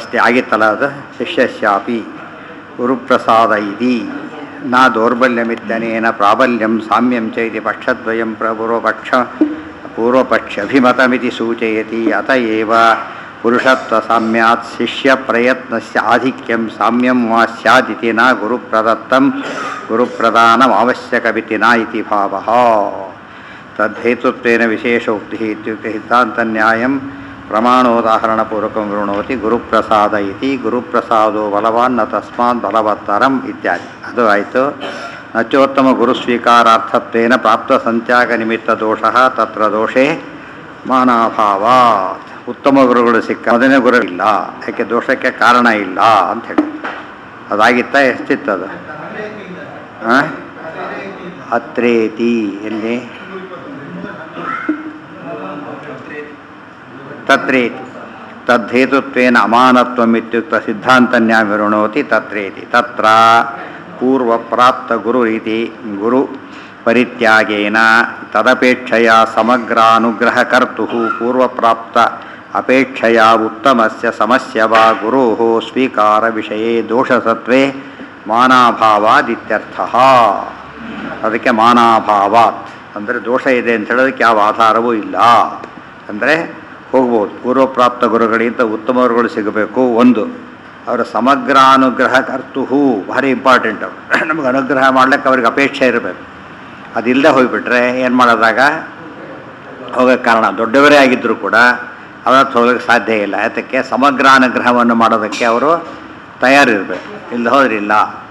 ಅಷ್ಟೇ ಆಗಿತ್ತಲ್ಲ ಅದು ಶಿಷ್ಯಸ್ಯಾಪಿ ಗುರುಪ್ರಸಾದ ಇತಿ ನಾ ದೌರ್ಬಲ್ಯಮಿತ್ಯನೇನ ಪ್ರಾಬಲ್ಯಂ ಸಾಮ್ಯಂ ಚ ಇತಿ ಪಕ್ಷದ್ವಯಂ ಪೂರ್ವಪಕ್ಷ ಅಭಿಮತಮಿತಿ ಸೂಚಯತಿ ಅತಏವ ಪುರುಷತ್ವ ಸಾಮ್ಯಾತ್ ಶಿಷ್ಯ ಪ್ರಯತ್ನಸ್ಯ ಆಧಿಕ್ಯಂ ಸಾಮ್ಯಂ ವಾ ಸ್ಯಾದಿತಿ ನ ಗುರುಪ್ರದತ್ತಂ ಗುರುಪ್ರದಾನಂ ಅವಶ್ಯಕಮಿತಿ ನ ಇತಿ ಭಾವಃ ತದ್ಹೇತುತ್ವೇನ ವಿಶೇಷೋಕ್ತಿಃ ಇತ್ಯುಕ್ತೆ ಸಿದ್ಧಾಂತನ್ಯಾಯಂ ಪ್ರಮಾಣೋದಾಹರಣಪೂರ್ವಕಂ ವೃಣೋತಿ ಗುರುಪ್ರಸಾದ ಇತಿ ಗುರುಪ್ರಸಾದೋ ಬಲವಾನ್ ನ ತಸ್ಮಾತ್ ಬಲವತ್ತರಂ ಇತ್ಯಾದಿ. ಅದು ಆಯಿತು. ನಚೋತ್ತಮ ಗುರುಸ್ವೀಕಾರಾರ್ಥತ್ವೇನ ಪ್ರಾಪ್ತ ಸಂತ್ಯಾಗ ನಿಮಿತ್ತ ದೋಷಃ ತತ್ರ ದೋಷೇ ಮಾನಾಭಾವಾತ್. ಉತ್ತಮ ಗುರುಗಳು ಸಿಕ್ಕ ಮೊದಲನೇ ಗುರು ಇಲ್ಲ, ಯಾಕೆ ದೋಷಕ್ಕೆ ಕಾರಣ ಇಲ್ಲ ಅಂತ ಹೇಳಿ ಅದಾಗಿತ್ತ ಎಷ್ಟಿತ್ತದು? ಅತ್ರೇತಿ ಎಲ್ಲಿ ತತ್ರೇತಿ ತದ್ಹೇತುತ್ವೇನ ಅಮಾನತ್ವಮಿತ್ಯುಕ್ತ ಸಿದ್ಧಾಂತನ್ಯಾಯ ವಿವೃಣೋತಿ ತತ್ರೇತಿ ತತ್ರ ಪೂರ್ವಪ್ರಾಪ್ತ ಗುರು ರೀತಿ ಗುರು ಪರಿತ್ಯಾಗೇನ ತದಪೇಕ್ಷೆಯ ಸಮಗ್ರಾನುಗ್ರಹಕರ್ತುಃ ಪೂರ್ವಪ್ರಾಪ್ತ ಅಪೇಕ್ಷೆಯ ಉತ್ತಮಸ್ಯ ಸಮಸ್ಯ ವಾ ಗುರೋಃ ಸ್ವೀಕಾರ ವಿಷಯೇ ದೋಷಸತ್ವೇ ಮಾನಾಭಾವಾದಿತ್ಯರ್ಥಃ. ಅದಕ್ಕೆ ಮಾನಾಭಾವಾತ್ ಅಂದರೆ ದೋಷ ಇದೆ ಅಂತ ಹೇಳೋದಕ್ಕೆ ಯಾವ ಆಧಾರವೂ ಇಲ್ಲ. ಅಂದರೆ ಹೋಗ್ಬೋದು, ಪೂರ್ವಪ್ರಾಪ್ತ ಗುರುಗಳಿಗಿಂತ ಉತ್ತಮರುಗಳು ಸಿಗಬೇಕು. ಒಂದು, ಅವರ ಸಮಗ್ರಾನುಗ್ರಹ ಕರ್ತುಹು ಭಾರಿ ಇಂಪಾರ್ಟೆಂಟ್. ಅವರು ನಮಗೆ ಅನುಗ್ರಹ ಮಾಡ್ಲಿಕ್ಕೆ ಅವ್ರಿಗೆ ಅಪೇಕ್ಷೆ ಇರಬೇಕು. ಅದಿಲ್ಲದೆ ಹೋಗಿಬಿಟ್ರೆ ಏನು ಮಾಡೋದಾಗ ಹೋಗೋಕ್ಕೆ ಕಾರಣ ದೊಡ್ಡವರೇ ಆಗಿದ್ದರೂ ಕೂಡ ಅವರ ಹತ್ರ ಹೋಗೋಕ್ಕೆ ಸಾಧ್ಯ ಇಲ್ಲ. ಯಾತಕ್ಕೆ? ಸಮಗ್ರಾನುಗ್ರಹವನ್ನು ಮಾಡೋದಕ್ಕೆ ಅವರು ತಯಾರಿರಬೇಕು. ಇಲ್ಲ ಹೋದ್ರಿಲ್ಲ,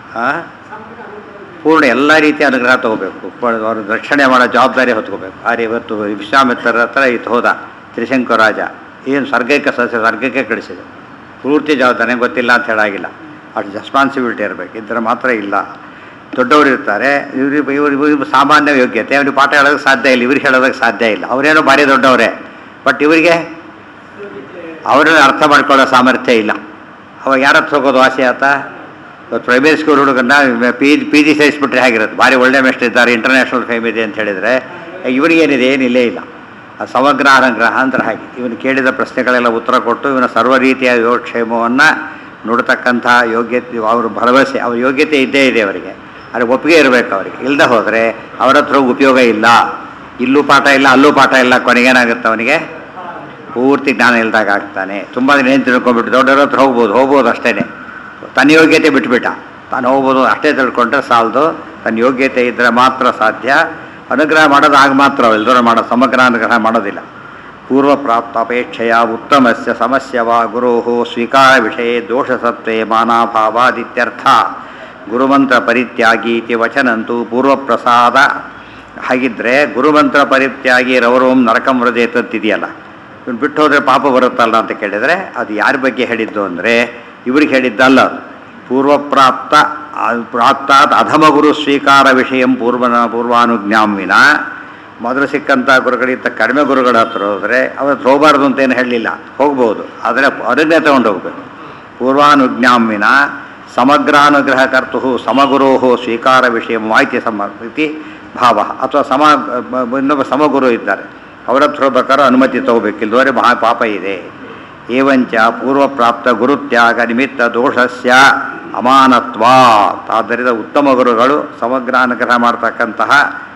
ಪೂರ್ಣ ಎಲ್ಲ ರೀತಿಯ ಅನುಗ್ರಹ ತೊಗೋಬೇಕು. ಅವರು ರಕ್ಷಣೆ ಮಾಡೋ ಜವಾಬ್ದಾರಿ ಹೊತ್ಕೋಬೇಕು. ಇವತ್ತು ವಿಶ್ವಾಮಿತ್ರರ ಹತ್ರ ಇತ್ತು ಹೋದ ತ್ರಿಶಂಕು ರಾಜ, ಏನು ಸ್ವರ್ಗಕ್ಕೆ ಕಳಿಸಿದೆ. ಪೂರ್ತಿ ಜವಾಬ್ದಾರಿ ಗೊತ್ತಿಲ್ಲ ಅಂತ ಹೇಳಾಗಿಲ್ಲ, ಅಷ್ಟು ರೆಸ್ಪಾನ್ಸಿಬಿಲಿಟಿ ಇರಬೇಕು. ಇದ್ರೆ ಮಾತ್ರ ಇಲ್ಲ. ದೊಡ್ಡವರು ಇರ್ತಾರೆ, ಇವ್ರಿಗೆ ಸಾಮಾನ್ಯ ಯೋಗ್ಯತೆ, ಅವ್ರಿಗೆ ಪಾಠ ಹೇಳೋದಕ್ಕೆ ಸಾಧ್ಯ ಇಲ್ಲ, ಇವ್ರಿಗೆ ಹೇಳೋದಕ್ಕೆ ಸಾಧ್ಯ ಇಲ್ಲ. ಅವರೇನೋ ಭಾರಿ ದೊಡ್ಡವರೇ, ಬಟ್ ಇವರಿಗೆ ಅವರನ್ನು ಅರ್ಥ ಮಾಡ್ಕೊಳ್ಳೋ ಸಾಮರ್ಥ್ಯ ಇಲ್ಲ. ಅವಾಗ ಯಾರ ಹತ್ರ ಹೋಗೋದು ವಾಸಿ ಆತ? ಇವತ್ತು ಪ್ರೈಮರಿ ಸ್ಕೂಲ್ ಹುಡುಗನ್ನ ಪಿ ಜಿ ಸೇರಿಸ್ಬಿಟ್ರೆ ಹೇಗಿರುತ್ತೆ? ಭಾರಿ ಒಳ್ಳೆ ಮೆಸ್ಟ್ ಇದ್ದಾರೆ, ಇಂಟರ್ನ್ಯಾಷನಲ್ ಫೇಮ್ ಇದೆ ಅಂತ ಹೇಳಿದರೆ ಇವರಿಗೇನಿದೆ? ಏನಿಲ್ಲೇ ಇಲ್ಲ. ಆ ಸಮಗ್ರ ಅನುಗ್ರಹ ಅಂದ್ರೆ ಹಾಗೆ ಇವನು ಕೇಳಿದ ಪ್ರಶ್ನೆಗಳೆಲ್ಲ ಉತ್ತರ ಕೊಟ್ಟು ಇವನ ಸರ್ವ ರೀತಿಯ ಯೋಗಕ್ಷೇಮವನ್ನು ನೋಡ್ತಕ್ಕಂಥ ಯೋಗ್ಯತೆ, ಅವ್ರ ಭರವಸೆ, ಅವ್ರ ಯೋಗ್ಯತೆ ಇದ್ದೇ ಇದೆ ಅವರಿಗೆ. ಆದರೆ ಒಪ್ಪಿಗೆ ಇರಬೇಕು ಅವರಿಗೆ. ಇಲ್ಲದೆ ಹೋದರೆ ಅವರ ಹತ್ರ ಉಪಯೋಗ ಇಲ್ಲ. ಇಲ್ಲೂ ಪಾಠ ಇಲ್ಲ, ಅಲ್ಲೂ ಪಾಠ ಇಲ್ಲ, ಕೊನೆಗೇನಾಗುತ್ತೆ? ಅವನಿಗೆ ಪೂರ್ತಿ ಜ್ಞಾನ ಇಲ್ದಾಗ ಆಗ್ತಾನೆ. ತುಂಬ ದಿನ ಏನು ತಿಳ್ಕೊಂಡ್ಬಿಟ್ಟು ದೊಡ್ಡವ್ರ ಹತ್ರ ಹೋಗ್ಬೋದು ಅಷ್ಟೇ. ತನ್ನ ಯೋಗ್ಯತೆ ಬಿಟ್ಬಿಟ್ಟ, ತಾನು ಹೋಗ್ಬೋದು ಅಷ್ಟೇ ತಿಳ್ಕೊಂಡ್ರೆ ಸಾಲದು. ತನ್ನ ಯೋಗ್ಯತೆ ಇದ್ದರೆ ಮಾತ್ರ ಸಾಧ್ಯ. ಅನುಗ್ರಹ ಮಾಡೋದು ಆಗ ಮಾತ್ರ, ಇಲ್ದರ ಮಾಡೋದು ಸಮಗ್ರ ಅನುಗ್ರಹ ಮಾಡೋದಿಲ್ಲ. ಪೂರ್ವಪ್ರಾಪ್ತ ಅಪೇಕ್ಷೆಯ ಉತ್ತಮಸ್ಯ ಸಮಸ್ಯ ವಾ ಗುರೋಃ ಸ್ವೀಕಾರ ವಿಷಯ ದೋಷಸತ್ವೇ ಮಾನಾಭಾವಾದಿತ್ಯರ್ಥ. ಗುರುಮಂತ್ರ ಪರಿತ್ಯಾಗಿ ಇತಿ ವಚನಂತೂ ಪೂರ್ವಪ್ರಸಾದ. ಹಾಗಿದ್ದರೆ ಗುರುಮಂತ್ರ ಪರಿತ್ಯಾಗಿ ರೌರವಂ ನರಕಂ ವ್ರಜೇತದ್ದಿದೆಯಲ್ಲ, ಇವನು ಬಿಟ್ಟು ಹೋದರೆ ಪಾಪ ಬರುತ್ತಲ್ಲ ಅಂತ ಕೇಳಿದರೆ ಅದು ಯಾರ ಬಗ್ಗೆ ಹೇಳಿದ್ದು ಅಂದರೆ ಇವ್ರಿಗೆ ಹೇಳಿದ್ದಲ್ಲ. ಪ್ರಾಪ್ತಾತ್ ಅಧಮಗುರು ಸ್ವೀಕಾರ ವಿಷಯಂ ಪೂರ್ವಾನುಜ್ಞಾಂವಿನ. ಮೊದಲು ಸಿಕ್ಕಂಥ ಗುರುಗಳಿಂದ ಕಡಿಮೆ ಗುರುಗಳ ಹತ್ರ ಹೋದರೆ ಅವ್ರ ಹತ್ರ ಹೋಗಬಾರ್ದು ಅಂತೇನು ಹೇಳಲಿಲ್ಲ, ಹೋಗ್ಬೋದು. ಆದರೆ ಅನುಜ್ಞೆ ತಗೊಂಡು ಹೋಗ್ಬೇಕು. ಪೂರ್ವಾನುಜ್ಞಾಂವಿನ ಸಮಗ್ರಾನುಗ್ರಹ ಕರ್ತುಃ ಸಮಗುರೋ ಸ್ವೀಕಾರ ವಿಷಯ ಮಾಹಿತಿ ಸಮರ್ಪಿತಿ ಭಾವ. ಅಥವಾ ಇನ್ನೊಬ್ಬ ಸಮಗುರು ಇದ್ದಾರೆ, ಅವರ ಹತ್ರ ಹೋಗ್ಬೇಕಾದ್ರೆ ಅನುಮತಿ ತಗೋಬೇಕಿಲ್ದವರೆ ಮಹಾ ಪಾಪ ಇದೆ. ಏವಂಚ ಪೂರ್ವಪ್ರಾಪ್ತ ಗುರುತ್ಯಾಗ ನಿಮಿತ್ತ ದೋಷಸ್ಯ ಅಮಾನತ್ವಾತ್. ಆದ್ದರಿಂದ ಉತ್ತಮ ಗುರುಗಳು ಸಮಗ್ರ ಅನುಗ್ರಹ ಮಾಡ್ತಕ್ಕಂತಹ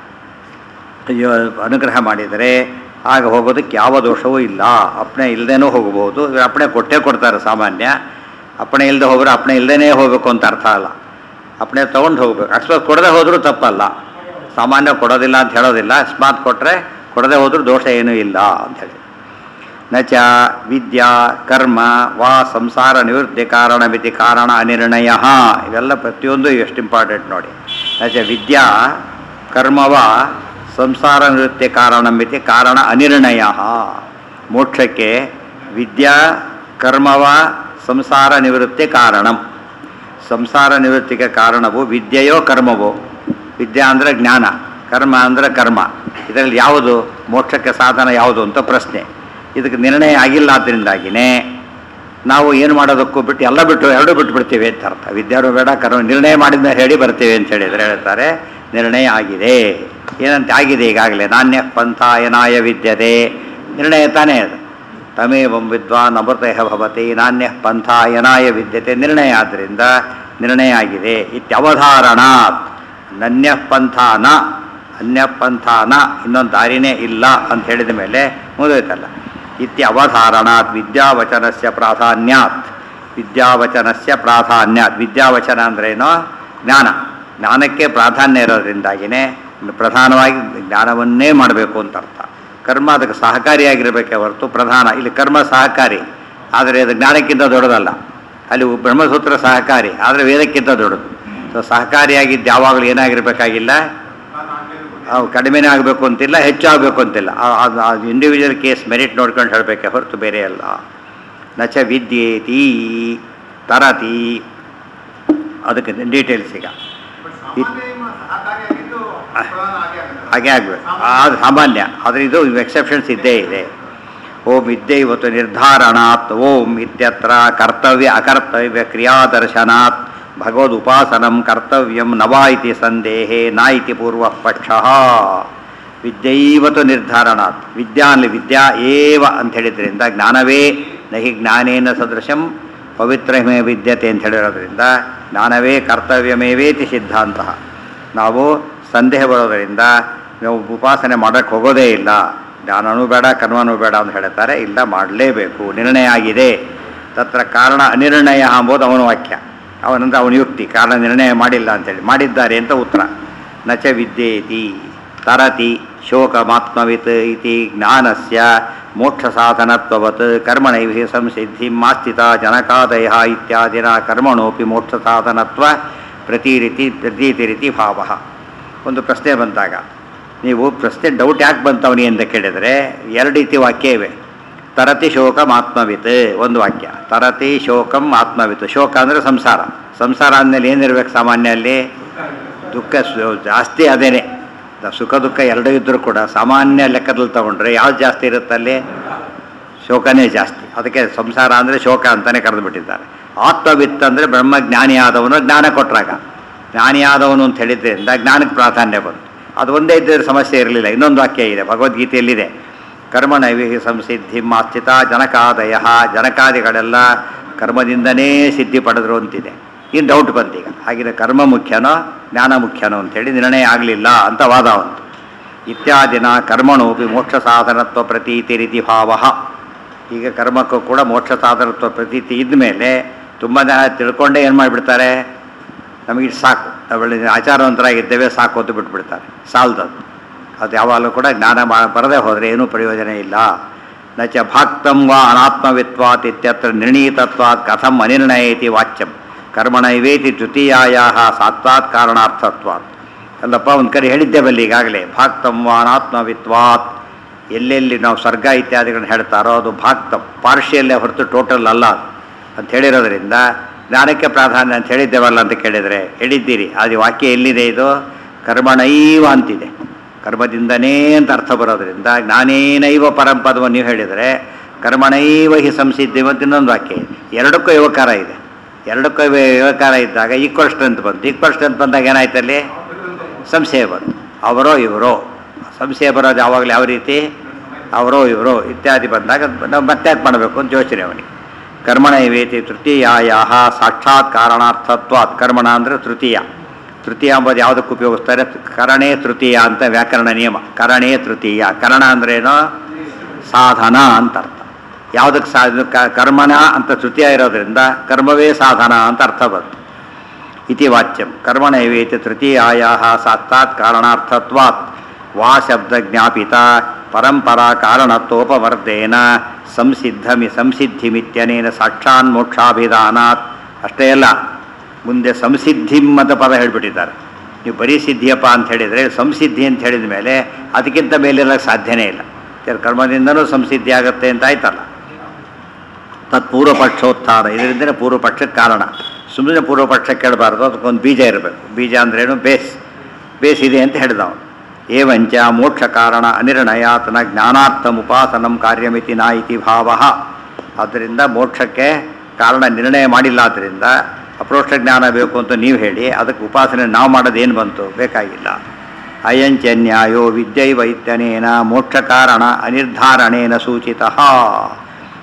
ಅನುಗ್ರಹ ಮಾಡಿದರೆ ಆಗ ಹೋಗೋದಕ್ಕೆ ಯಾವ ದೋಷವೂ ಇಲ್ಲ. ಅಪ್ಪಣೆ ಇಲ್ಲದೇನೂ ಹೋಗಬಹುದು. ಅಪ್ಪಣೆ ಕೊಡ್ತಾರೆ ಸಾಮಾನ್ಯ. ಅಪ್ಪಣೆ ಇಲ್ಲದೆ ಹೋದರೆ ಅಪ್ಪಣೆ ಇಲ್ಲದೇ ಹೋಗಬೇಕು ಅಂತ ಅರ್ಥ ಅಲ್ಲ. ಅಪ್ಪಣೆ ತೊಗೊಂಡು ಹೋಗ್ಬೇಕು. ಅಕಸ್ಮಾತ್ ಕೊಡದೆ ಹೋದರೂ ತಪ್ಪಲ್ಲ. ಸಾಮಾನ್ಯ ಕೊಡೋದಿಲ್ಲ ಅಂತ ಹೇಳೋದಿಲ್ಲ. ಅಕಸ್ಮಾತ್ ಕೊಟ್ಟರೆ ಕೊಡದೆ ಹೋದರೂ ದೋಷ ಏನೂ ಇಲ್ಲ ಅಂಥೇಳಿ. ನಚ ವಿದ್ಯಾ ಕರ್ಮ ವಾ ಸಂಸಾರ ನಿವೃತ್ತಿ ಕಾರಣ ಮಿತಿ ಕಾರಣ ಅನಿರ್ಣಯ. ಇವೆಲ್ಲ ಪ್ರತಿಯೊಂದು ಎಷ್ಟು ಇಂಪಾರ್ಟೆಂಟ್ ನೋಡಿ. ನಚ ವಿದ್ಯಾ ಕರ್ಮವ ಸಂಸಾರ ನಿವೃತ್ತಿ ಕಾರಣ ಮಿತಿ ಕಾರಣ ಅನಿರ್ಣಯ. ಮೋಕ್ಷಕ್ಕೆ ವಿದ್ಯಾ ಕರ್ಮವ ಸಂಸಾರ ನಿವೃತ್ತಿ ಕಾರಣಂ. ಸಂಸಾರ ನಿವೃತ್ತಿಗೆ ಕಾರಣವು ವಿದ್ಯೆಯೋ ಕರ್ಮವೋ. ವಿದ್ಯಾ ಅಂದರೆ ಜ್ಞಾನ, ಕರ್ಮ ಅಂದರೆ ಕರ್ಮ. ಇದರಲ್ಲಿ ಯಾವುದು ಮೋಕ್ಷಕ್ಕೆ ಸಾಧನ ಯಾವುದು ಅಂತ ಪ್ರಶ್ನೆ. ಇದಕ್ಕೆ ನಿರ್ಣಯ ಆಗಿಲ್ಲ. ಆದ್ದರಿಂದಾಗಿಯೇ ನಾವು ಏನು ಮಾಡೋದಕ್ಕೂ ಬಿಟ್ಟು ಎರಡೂ ಬಿಟ್ಬಿಡ್ತೀವಿ ಅಂತ ಅರ್ಥ. ವಿದ್ಯಾರು ಬೇಡ, ಕರ್ಮ ನಿರ್ಣಯ ಮಾಡಿದ ಹೇಳಿ ಬರ್ತೀವಿ ಅಂತ ಹೇಳಿದರೆ ಹೇಳ್ತಾರೆ ನಿರ್ಣಯ ಆಗಿದೆ. ಏನಂತ ಆಗಿದೆ ಈಗಾಗಲೇ. ನಾಣ್ಯ ಪಂಥ ಯನಾಯ ವಿದ್ಯತೆ ನಿರ್ಣಯ ತಾನೇ ಅದು. ತಮೇವಂ ವಿದ್ವಾನ್ ಅಮೃತಃ ಭವತಿ ನಾಣ್ಯ ಪಂಥ ಯನಾಯ ವಿದ್ಯತೆ ನಿರ್ಣಯ ಆದ್ದರಿಂದ ನಿರ್ಣಯ ಆಗಿದೆ ಇತ್ಯವಧಾರಣಾತ್ ನನ್ಯ ಪಂಥ ನ ಅನ್ಯ ಪಂಥ ನ ಇನ್ನೊಂದು ದಾರಿನೇ ಇಲ್ಲ ಅಂತ ಹೇಳಿದ ಮೇಲೆ ಮುಗಿದೋಯ್ತಲ್ಲ ಇತ್ಯವಧಾರಣಾತ್ ವಿದ್ಯಾವಚನಸ್ಯ ಪ್ರಾಧಾನ್ಯಾತ್ ವಿದ್ಯಾವಚನಸ್ಯ ಪ್ರಾಧಾನ್ಯಾತ್ ವಿದ್ಯಾವಚನ ಅಂದ್ರೇನೋ ಜ್ಞಾನಕ್ಕೆ ಪ್ರಾಧಾನ್ಯ ಇರೋದ್ರಿಂದಾಗಿಯೇ ಪ್ರಧಾನವಾಗಿ ಜ್ಞಾನವನ್ನೇ ಮಾಡಬೇಕು ಅಂತ ಅರ್ಥ ಕರ್ಮ ಅದಕ್ಕೆ ಸಹಕಾರಿಯಾಗಿರಬೇಕೆ ಹೊರತು ಪ್ರಧಾನ ಇಲ್ಲಿ ಕರ್ಮ ಸಹಕಾರಿ ಆದರೆ ಅದು ಜ್ಞಾನಕ್ಕಿಂತ ದೊಡ್ಡದಲ್ಲ ಅಲ್ಲಿ ಬ್ರಹ್ಮಸೂತ್ರ ಸಹಕಾರಿ ಆದರೆ ವೇದಕ್ಕಿಂತ ದೊಡ್ಡದು ಸೊ ಸಹಕಾರಿಯಾಗಿದ್ದು ಯಾವಾಗಲೂ ಏನಾಗಿರಬೇಕಾಗಿಲ್ಲ ಕಡಿಮೆನೇ ಆಗಬೇಕು ಅಂತಿಲ್ಲ ಹೆಚ್ಚು ಆಗಬೇಕು ಅಂತಿಲ್ಲ ಅದು ಇಂಡಿವಿಜುವಲ್ ಕೇಸ್ ಮೆರಿಟ್ ನೋಡ್ಕೊಂಡು ಹೇಳಬೇಕೆ ಹೊರತು ಬೇರೆ ಅಲ್ಲ ನಚ ವಿದ್ಯೇತಿ ತರತಿ ಅದಕ್ಕೆ ಡೀಟೇಲ್ಸ್ ಈಗ ಹಾಗೆ ಆಗಬೇಕು ಅದು ಸಾಮಾನ್ಯ ಆದರೆ ಇದು ಎಕ್ಸೆಪ್ಷನ್ಸ್ ಇದ್ದೇ ಇದೆ ಓಂ ವಿದ್ಯೆ ಇವತ್ತು ನಿರ್ಧಾರಣಾತ್ ಓಂ ಇತ್ಯತ್ರ ಕರ್ತವ್ಯ ಅಕರ್ತವ್ಯ ಕ್ರಿಯಾದರ್ಶನಾತ್ ಭಗವದ್ ಉಪಾಸನಂ ಕರ್ತವ್ಯಂ ನವಾ ಇತಿ ಸಂದೇಹೇ ನ ಇತಿ ಪೂರ್ವ ಪಕ್ಷ ವಿದ್ಯೈವತು ನಿರ್ಧಾರಣಾತ್ ವಿದ್ಯಾ ಅಲ್ಲಿ ವಿದ್ಯಾ ಏವ ಅಂತ ಹೇಳಿದ್ರಿಂದ ಜ್ಞಾನವೇ ನಹಿ ಜ್ಞಾನೇನ ಸದೃಶಂ ಪವಿತ್ರಮೇ ವಿದ್ಯತೆ ಅಂತ ಹೇಳಿರೋದ್ರಿಂದ ಜ್ಞಾನವೇ ಕರ್ತವ್ಯಮೇವೇತಿ ಸಿದ್ಧಾಂತ ನಾವು ಸಂದೇಹ ಬರೋದರಿಂದ ನಾವು ಉಪಾಸನೆ ಮಾಡೋಕ್ಕೆ ಹೋಗೋದೇ ಇಲ್ಲ ಜ್ಞಾನನೂ ಬೇಡ ಕರ್ಮನೂ ಬೇಡ ಅಂತ ಹೇಳ್ತಾರೆ ಇಲ್ಲ ಮಾಡಲೇಬೇಕು ನಿರ್ಣಯ ಆಗಿದೆ ತತ್ರ ಕಾರಣ ಅನಿರ್ಣಯ ಎಂಬುದು ಅವನ ವಾಕ್ಯ ಅವನಂದ್ರೆ ಅವನ ಯುಕ್ತಿ ಕಾರಣ ನಿರ್ಣಯ ಮಾಡಿಲ್ಲ ಅಂತೇಳಿ ಮಾಡಿದ್ದಾರೆ ಅಂತ ಉತ್ತರ ನಚ ವಿದ್ಯೇತಿ ತರತಿ ಶೋಕಮಾತ್ಮವಿತ್ ಇತಿ ಜ್ಞಾನಸ್ಯ ಮೋಕ್ಷ ಸಾಧನತ್ವವತ್ ಕರ್ಮಣೈವ ಸಂಸಿದ್ಧಿಂ ಮಾಸ್ಥಿತ ಜನಕಾದಯ ಇತ್ಯಾದಿನ ಕರ್ಮಣೋಪಿ ಮೋಕ್ಷ ಸಾಧನತ್ವ ಪ್ರತೀತಿ ಭಾವ ಒಂದು ಪ್ರಶ್ನೆ ಬಂದಾಗ ನೀವು ಪ್ರಶ್ನೆ ಡೌಟ್ ಯಾಕೆ ಬಂತವನಿ ಅಂತ ಕೇಳಿದರೆ ಎರಡು ರೀತಿ ವಾಕ್ಯ ಇವೆ ತರತಿ ಶೋಕಂ ಆತ್ಮವಿತ್ ಒಂದು ವಾಕ್ಯ ತರತಿ ಶೋಕಂ ಆತ್ಮವಿತ್ ಶೋಕ ಅಂದರೆ ಸಂಸಾರ ಅಂದಮೇಲೆ ಏನಿರ್ಬೇಕು ಸಾಮಾನ್ಯ ಅಲ್ಲಿ ದುಃಖ ಜಾಸ್ತಿ ಅದೇನೆ ಸುಖ ದುಃಖ ಎರಡೂ ಇದ್ದರೂ ಕೂಡ ಸಾಮಾನ್ಯ ಲೆಕ್ಕದಲ್ಲಿ ತಗೊಂಡ್ರೆ ಯಾವ್ದು ಜಾಸ್ತಿ ಇರುತ್ತೆ ಅಲ್ಲಿ ಶೋಕನೇ ಜಾಸ್ತಿ ಅದಕ್ಕೆ ಸಂಸಾರ ಅಂದರೆ ಶೋಕ ಅಂತಲೇ ಕರೆದು ಬಿಟ್ಟಿದ್ದಾರೆ ಆತ್ಮವಿತ್ ಅಂದರೆ ಬ್ರಹ್ಮಜ್ಞಾನಿ ಆದವನು ಜ್ಞಾನ ಕೊಟ್ಟಾಗ ಜ್ಞಾನಿ ಆದವನು ಅಂತ ಹೇಳಿದ್ರಿಂದ ಜ್ಞಾನಕ್ಕೆ ಪ್ರಾಧಾನ್ಯ ಬಂತು ಅದು ಒಂದೇ ಇದ್ದರೆ ಸಮಸ್ಯೆ ಇರಲಿಲ್ಲ ಇನ್ನೊಂದು ವಾಕ್ಯ ಇದೆ ಭಗವದ್ಗೀತೆಯಲ್ಲಿದೆ ಕರ್ಮಣೈವಿಹಿ ಸಂಸಿದ್ಧಿ ಮಾಸ್ಥಿತ ಜನಕಾದಯ ಜನಕಾದಿಗಳೆಲ್ಲ ಕರ್ಮದಿಂದನೇ ಸಿದ್ಧಿ ಪಡೆದ್ರು ಅಂತಿದೆ ಇನ್ನು ಡೌಟ್ ಬಂತೀಗ ಹಾಗಿದ್ರೆ ಕರ್ಮ ಮುಖ್ಯನೋ ಜ್ಞಾನ ಮುಖ್ಯನೋ ಅಂಥೇಳಿ ನಿರ್ಣಯ ಆಗಲಿಲ್ಲ ಅಂತ ವಾದ ಉಂಟು ಇತ್ಯಾದಿನ ಕರ್ಮಣೋಪಿ ಮೋಕ್ಷ ಸಾಧನತ್ವ ಪ್ರತೀತಿ ರೀತಿ ಭಾವ ಈಗ ಕರ್ಮಕ್ಕೂ ಕೂಡ ಮೋಕ್ಷ ಸಾಧನತ್ವ ಪ್ರತೀತಿ ಇದ್ಮೇಲೆ ತುಂಬ ಜನ ತಿಳ್ಕೊಂಡೇ ಏನು ಮಾಡಿಬಿಡ್ತಾರೆ ನಮಗೆ ಸಾಕು ನಾವೆಲ್ಲ ಆಚಾರವಂತರಾಗಿದ್ದೇವೆ ಸಾಕು ಅಂತ ಬಿಟ್ಬಿಡ್ತಾರೆ ಸಾಲ್ದದು ಅದು ಯಾವಾಗಲೂ ಕೂಡ ಜ್ಞಾನ ಬರದೇ ಹೋದರೆ ಏನೂ ಪ್ರಯೋಜನ ಇಲ್ಲ ನಚ ಭಾಕ್ತಂ ವಾ ಅನಾತ್ಮವಿತ್ವಾತ್ ಇತ್ಯತ್ರ ನಿರ್ಣೀತತ್ವಾತ್ ಕಥಂ ಅನಿರ್ಣಯೇತಿ ವಾಚ್ಯಂ ಕರ್ಮಣೈವೇತಿ ದ್ವಿತೀಯಾಯಾಹ ಸಾತ್ವಾತ್ ಕಾರಣಾರ್ಥತ್ವಾತ್ ಅಲ್ಲಪ್ಪ ಒಂದು ಕಡೆ ಹೇಳಿದ್ದೇವಲ್ಲಿ ಈಗಾಗಲೇ ಭಾಕ್ತಂ ವಾ ಅನಾತ್ಮವಿತ್ವಾತ್ ಎಲ್ಲೆಲ್ಲಿ ನಾವು ಸ್ವರ್ಗ ಇತ್ಯಾದಿಗಳನ್ನ ಹೇಳ್ತಾರೋ ಅದು ಭಾಕ್ತಂ ಪಾರ್ಷಿಯಲ್ಲೇ ಹೊರತು ಟೋಟಲ್ ಅಲ್ಲ ಅಂತ ಹೇಳಿರೋದ್ರಿಂದ ಜ್ಞಾನಕ್ಕೆ ಪ್ರಾಧಾನ್ಯ ಅಂತ ಹೇಳಿದ್ದೇವಲ್ಲ ಅಂತ ಕೇಳಿದರೆ ಹೇಳಿದ್ದೀರಿ ಅದು ವಾಕ್ಯ ಎಲ್ಲಿದೆ ಇದು ಕರ್ಮಣೈವ ಅಂತಿದೆ ಕರ್ಮದಿಂದನೇ ಅಂತ ಅರ್ಥ ಬರೋದ್ರಿಂದ ಜ್ಞಾನೇನೈವ ಪರಂಪದವನ್ನು ನೀವು ಹೇಳಿದರೆ ಕರ್ಮಣೈವ ಹಿ ಸಂಸಿದ್ಧಿ ಮತ್ತು ಇನ್ನೊಂದು ವಾಕ್ಯ ಎರಡಕ್ಕೂ ಯುವಕಾರ ಇದೆ ಎರಡಕ್ಕೂ ಯುವಕಾರ ಇದ್ದಾಗ ಈಕ್ವಲ್ ಸ್ಟ್ರೆಂತ್ ಬಂದಾಗ ಏನಾಯ್ತಲ್ಲಿ ಸಂಶಯ ಬಂತು ಅವರೋ ಇವರೋ ಸಂಶಯ ಬರೋದು ಯಾವಾಗಲೂ ಯಾವ ರೀತಿ ಅವರೋ ಇವರೋ ಇತ್ಯಾದಿ ಬಂದಾಗ ನಾವು ಮತ್ತೆ ಮಾಡಬೇಕು ಅಂತ ಯೋಚನೆ ಅವನಿಗೆ ಕರ್ಮಣೈವೇತಿ ತೃತೀಯಾಯಾಹ ಸಾಕ್ಷಾತ್ ಕಾರಣಾರ್ಥತ್ವಾತ್ ಕರ್ಮಣ ಅಂದರೆ ತೃತೀಯ ಎಂಬುದು ಯಾವುದಕ್ಕೆ ಉಪಯೋಗಿಸ್ತಾರೆ ಕರಣೇ ತೃತೀಯ ಅಂತ ವ್ಯಾಕರಣ ನಿಯಮ ಕರಣೇ ತೃತೀಯ ಕರಣ ಅಂದ್ರೇನೋ ಸಾಧನ ಅಂತ ಅರ್ಥ ಯಾವುದಕ್ಕೆ ಕರ್ಮಣ ಅಂತ ತೃತೀಯ ಇರೋದ್ರಿಂದ ಕರ್ಮವೇ ಸಾಧನ ಅಂತ ಅರ್ಥ ಬಂತು ಇತಿ ವಾಚ್ಯಂ ಕರ್ಮಣೈವೇತಿ ತೃತೀಯಾಯಾಹ ಸಾಕ್ಷಾತ್ ಕಾರಣಾರ್ಥತ್ವಾತ್ ವಾ ಶಬ್ದ ಜ್ಞಾಪಿತ ಪರಂಪರಾ ಕಾರಣತ್ವೋಪವರ್ಧೇನ ಸಂಸಿದ್ಧಿಮಿತ್ಯನೇನ ಸಾಕ್ಷಾನ್ ಮೋಕ್ಷಾಭಿಧಾನಾತ್ ಅಷ್ಟೇ ಅಲ್ಲ ಮುಂದೆ ಸಂಸಿದ್ಧಿಂ ಅಂತ ಪದ ಹೇಳಿಬಿಟ್ಟಿದ್ದಾರೆ ನೀವು ಬರೀ ಸಿದ್ಧಿಯಪ್ಪ ಅಂತ ಹೇಳಿದರೆ ಸಂಸಿದ್ಧಿ ಅಂತ ಹೇಳಿದ ಮೇಲೆ ಅದಕ್ಕಿಂತ ಮೇಲಿರಕ್ಕೆ ಸಾಧ್ಯನೇ ಇಲ್ಲ ಕರ್ಮದಿಂದನೂ ಸಂಸಿದ್ಧಿ ಆಗುತ್ತೆ ಅಂತ ಆಯ್ತಲ್ಲ ತತ್ಪೂರ್ವಪಕ್ಷೋತ್ಥಾನ ಇದರಿಂದಲೇ ಪೂರ್ವಪಕ್ಷಕ್ಕೆ ಕಾರಣ ಸುಮ್ಮನೆ ಪೂರ್ವಪಕ್ಷ ಕೇಳಬಾರ್ದು ಅದಕ್ಕೊಂದು ಬೀಜ ಇರಬೇಕು ಬೀಜ ಅಂದ್ರೇನು ಬೇಸ್ ಇದೆ ಅಂತ ಹೇಳಿದವ ಏವಂಚ ಮೋಕ್ಷ ಕಾರಣ ಅನಿರ್ಣಯಾತನ ಜ್ಞಾನಾರ್ಥಂ ಉಪಾಸನಂ ಕಾರ್ಯಮಿತಿ ನಾ ಇತಿ ಭಾವ ಆದ್ದರಿಂದ ಮೋಕ್ಷಕ್ಕೆ ಕಾರಣ ನಿರ್ಣಯ ಮಾಡಿಲ್ಲ ಆದ್ದರಿಂದ ಅಪ್ರೋಕ್ಷ ಜ್ಞಾನ ಬೇಕು ಅಂತ ನೀವು ಹೇಳಿ ಅದಕ್ಕೆ ಉಪಾಸನೆ ನಾವು ಮಾಡೋದೇನು ಬಂತು ಬೇಕಾಗಿಲ್ಲ ಅಯಂಚ ನ್ಯಾಯೋ ವಿದ್ಯೈವ ಇತ್ಯನೇನ ಮೋಕ್ಷ ಕಾರಣ ಅನಿರ್ಧಾರಣೇನ ಸೂಚಿತ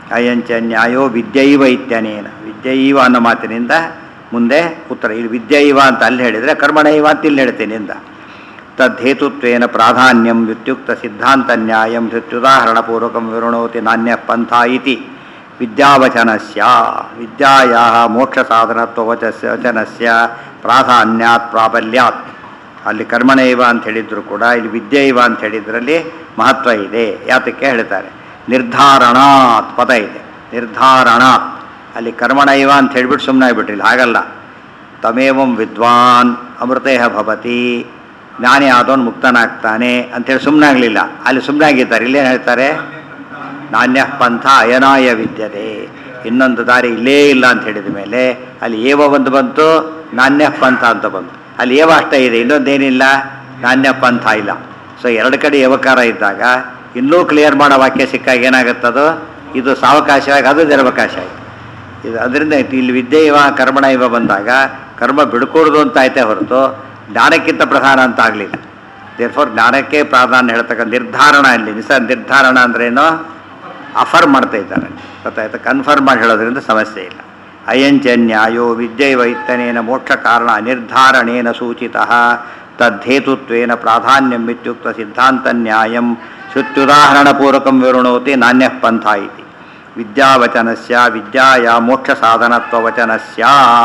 ಅಯಂಚ ನ್ಯಾಯೋ ವಿದ್ಯೈವ ಇತ್ಯನೇನ ವಿದ್ಯೈವ ಅನ್ನೋ ಮಾತಿನಿಂದ ಮುಂದೆ ಉತ್ತರ. ಇಲ್ಲಿ ವಿದ್ಯೈವ ಅಂತ ಅಲ್ಲಿ ಹೇಳಿದರೆ ಕರ್ಮಣೈವ ಅಂತ ಇಲ್ಲಿ ಹೇಳ್ತೇನೆ ಇಂದ. ತದ್ದೇತುತ್ವೇನ ಪ್ರಾಧಾನ್ಯಂ ವ್ಯುತ್ಯುಕ್ತ ಸಿದ್ಧಾಂತ ನ್ಯಾಯಂ ಧೃತ್ಯುದಾಹರಣಪೂರ್ವಕಂ ವಿವೃಣೋತಿ ನಾಣ್ಯ ಪಂಥ ಇತಿ ವಿದ್ಯಾವಚನಸ್ಯ ವಿದ್ಯಾಯಾಃ ಮೋಕ್ಷ ಸಾಧನತ್ವವಚನಸ್ಯ ಪ್ರಾಧಾನ್ಯಾತ್ ಪ್ರಾಬಲ್ಯಾತ್. ಅಲ್ಲಿ ಕರ್ಮಣೈವ ಅಂತ ಹೇಳಿದ್ರು ಕೂಡ ಇಲ್ಲಿ ವಿದ್ಯೈವ ಅಂತ ಹೇಳಿದ್ರಲ್ಲಿ ಮಹತ್ವ ಇದೆ. ಯಾತಕ್ಕೆ ಹೇಳ್ತಾರೆ, ನಿರ್ಧಾರಣಾತ್ ಪದ ಇದೆ, ನಿರ್ಧಾರಣಾತ್. ಅಲ್ಲಿ ಕರ್ಮಣೈವ ಅಂತ ಹೇಳಿಬಿಟ್ಟು ಸುಮ್ಮನೆ ಆಗಿಬಿಟ್ರಿಲ್ಲ, ಹಾಗಲ್ಲ. ತಮೇವಂ ವಿದ್ವಾನ್ ಅಮೃತೇಹ ಭವತಿ, ಜ್ಞಾನಿ ಆದವನು ಮುಕ್ತನಾಗ್ತಾನೆ ಅಂಥೇಳಿ ಸುಮ್ಮನೆ ಆಗಲಿಲ್ಲ, ಅಲ್ಲಿ ಸುಮ್ಮನೆ ಆಗಿದ್ದಾರೆ. ಇಲ್ಲೇನು ಹೇಳ್ತಾರೆ, ನಾಣ್ಯ ಪಂಥ ಅಯನಾಯ ವಿದ್ಯತೆ, ಇನ್ನೊಂದು ದಾರಿ ಇಲ್ಲೇ ಇಲ್ಲ ಅಂತ ಹೇಳಿದ ಮೇಲೆ ಅಲ್ಲಿ ಏವ ಒಂದು ಬಂತು, ನಾಣ್ಯ ಪಂಥ ಅಂತ ಬಂತು. ಅಲ್ಲಿ ಏವ ಅಷ್ಟೇ ಇದೆ, ಇನ್ನೊಂದೇನಿಲ್ಲ, ನಾಣ್ಯ ಪಂಥ ಇಲ್ಲ. ಸೊ ಎರಡು ಕಡೆ ಯವಕಾರ ಇದ್ದಾಗ ಇನ್ನೂ ಕ್ಲಿಯರ್ ಮಾಡೋ ವಾಕ್ಯ ಸಿಕ್ಕಾಗ ಏನಾಗುತ್ತದೋ, ಇದು ಸಾವಕಾಶವಾಗಿ ಅದು ನಿರವಕಾಶ ಆಯಿತು. ಇದು ಅದರಿಂದ ಇಲ್ಲಿ ವಿದ್ಯೆ ಇವ ಕರ್ಮಣ ಇವ ಬಂದಾಗ ಕರ್ಮ ಬಿಡ್ಕೊಡ್ದು ಅಂತ ಆಯ್ತೇ ಹೊರತು ಜ್ಞಾನಕ್ಕಿಂತ ಪ್ರಧಾನ ಅಂತ ಆಗಲಿಲ್ಲ. ದೇರ್ಫೋರ್ ಜ್ಞಾನಕ್ಕೆ ಪ್ರಾಧಾನ್ಯ ಹೇಳ್ತಕ್ಕಂಥ ನಿರ್ಧಾರಣ ಇಲ್ಲಿ ನಿರ್ಧಾರಣ ಅಂದ್ರೇನೋ ಅಫರ್ ಮಾಡ್ತಾ ಇದ್ದಾರೆ, ಗೊತ್ತಾಯ್ತು. ಕನ್ಫರ್ಮ್ ಮಾಡಿ ಹೇಳೋದ್ರಿಂದ ಸಮಸ್ಯೆ ಇಲ್ಲ. ಅಯಂಚ ನ್ಯಾಯೋ ವಿದ್ಯೈವ ಇತ್ತನೇನ ಮೋಕ್ಷ ಕಾರಣ ನಿರ್ಧಾರಣೇನ ಸೂಚಿತ ತದ್ದೇತುತ್ವೇನ ಪ್ರಾಧಾನ್ಯಂ ಇತ್ಯುಕ್ತ ಸಿದ್ಧಾಂತ ನ್ಯಾಯಂ ಶ್ರುತ್ಯುದಾಹರಣಪೂರ್ವಕಂ ವಿವೃಣೋತಿ ನಾಣ್ಯ ಪಂಥ ಇತಿ ವಿದ್ಯಾವಚನಸ್ಯ ವಿದ್ಯಾಯ ಮೋಕ್ಷ ಸಾಧನತ್ವವಚನಸ್ಯ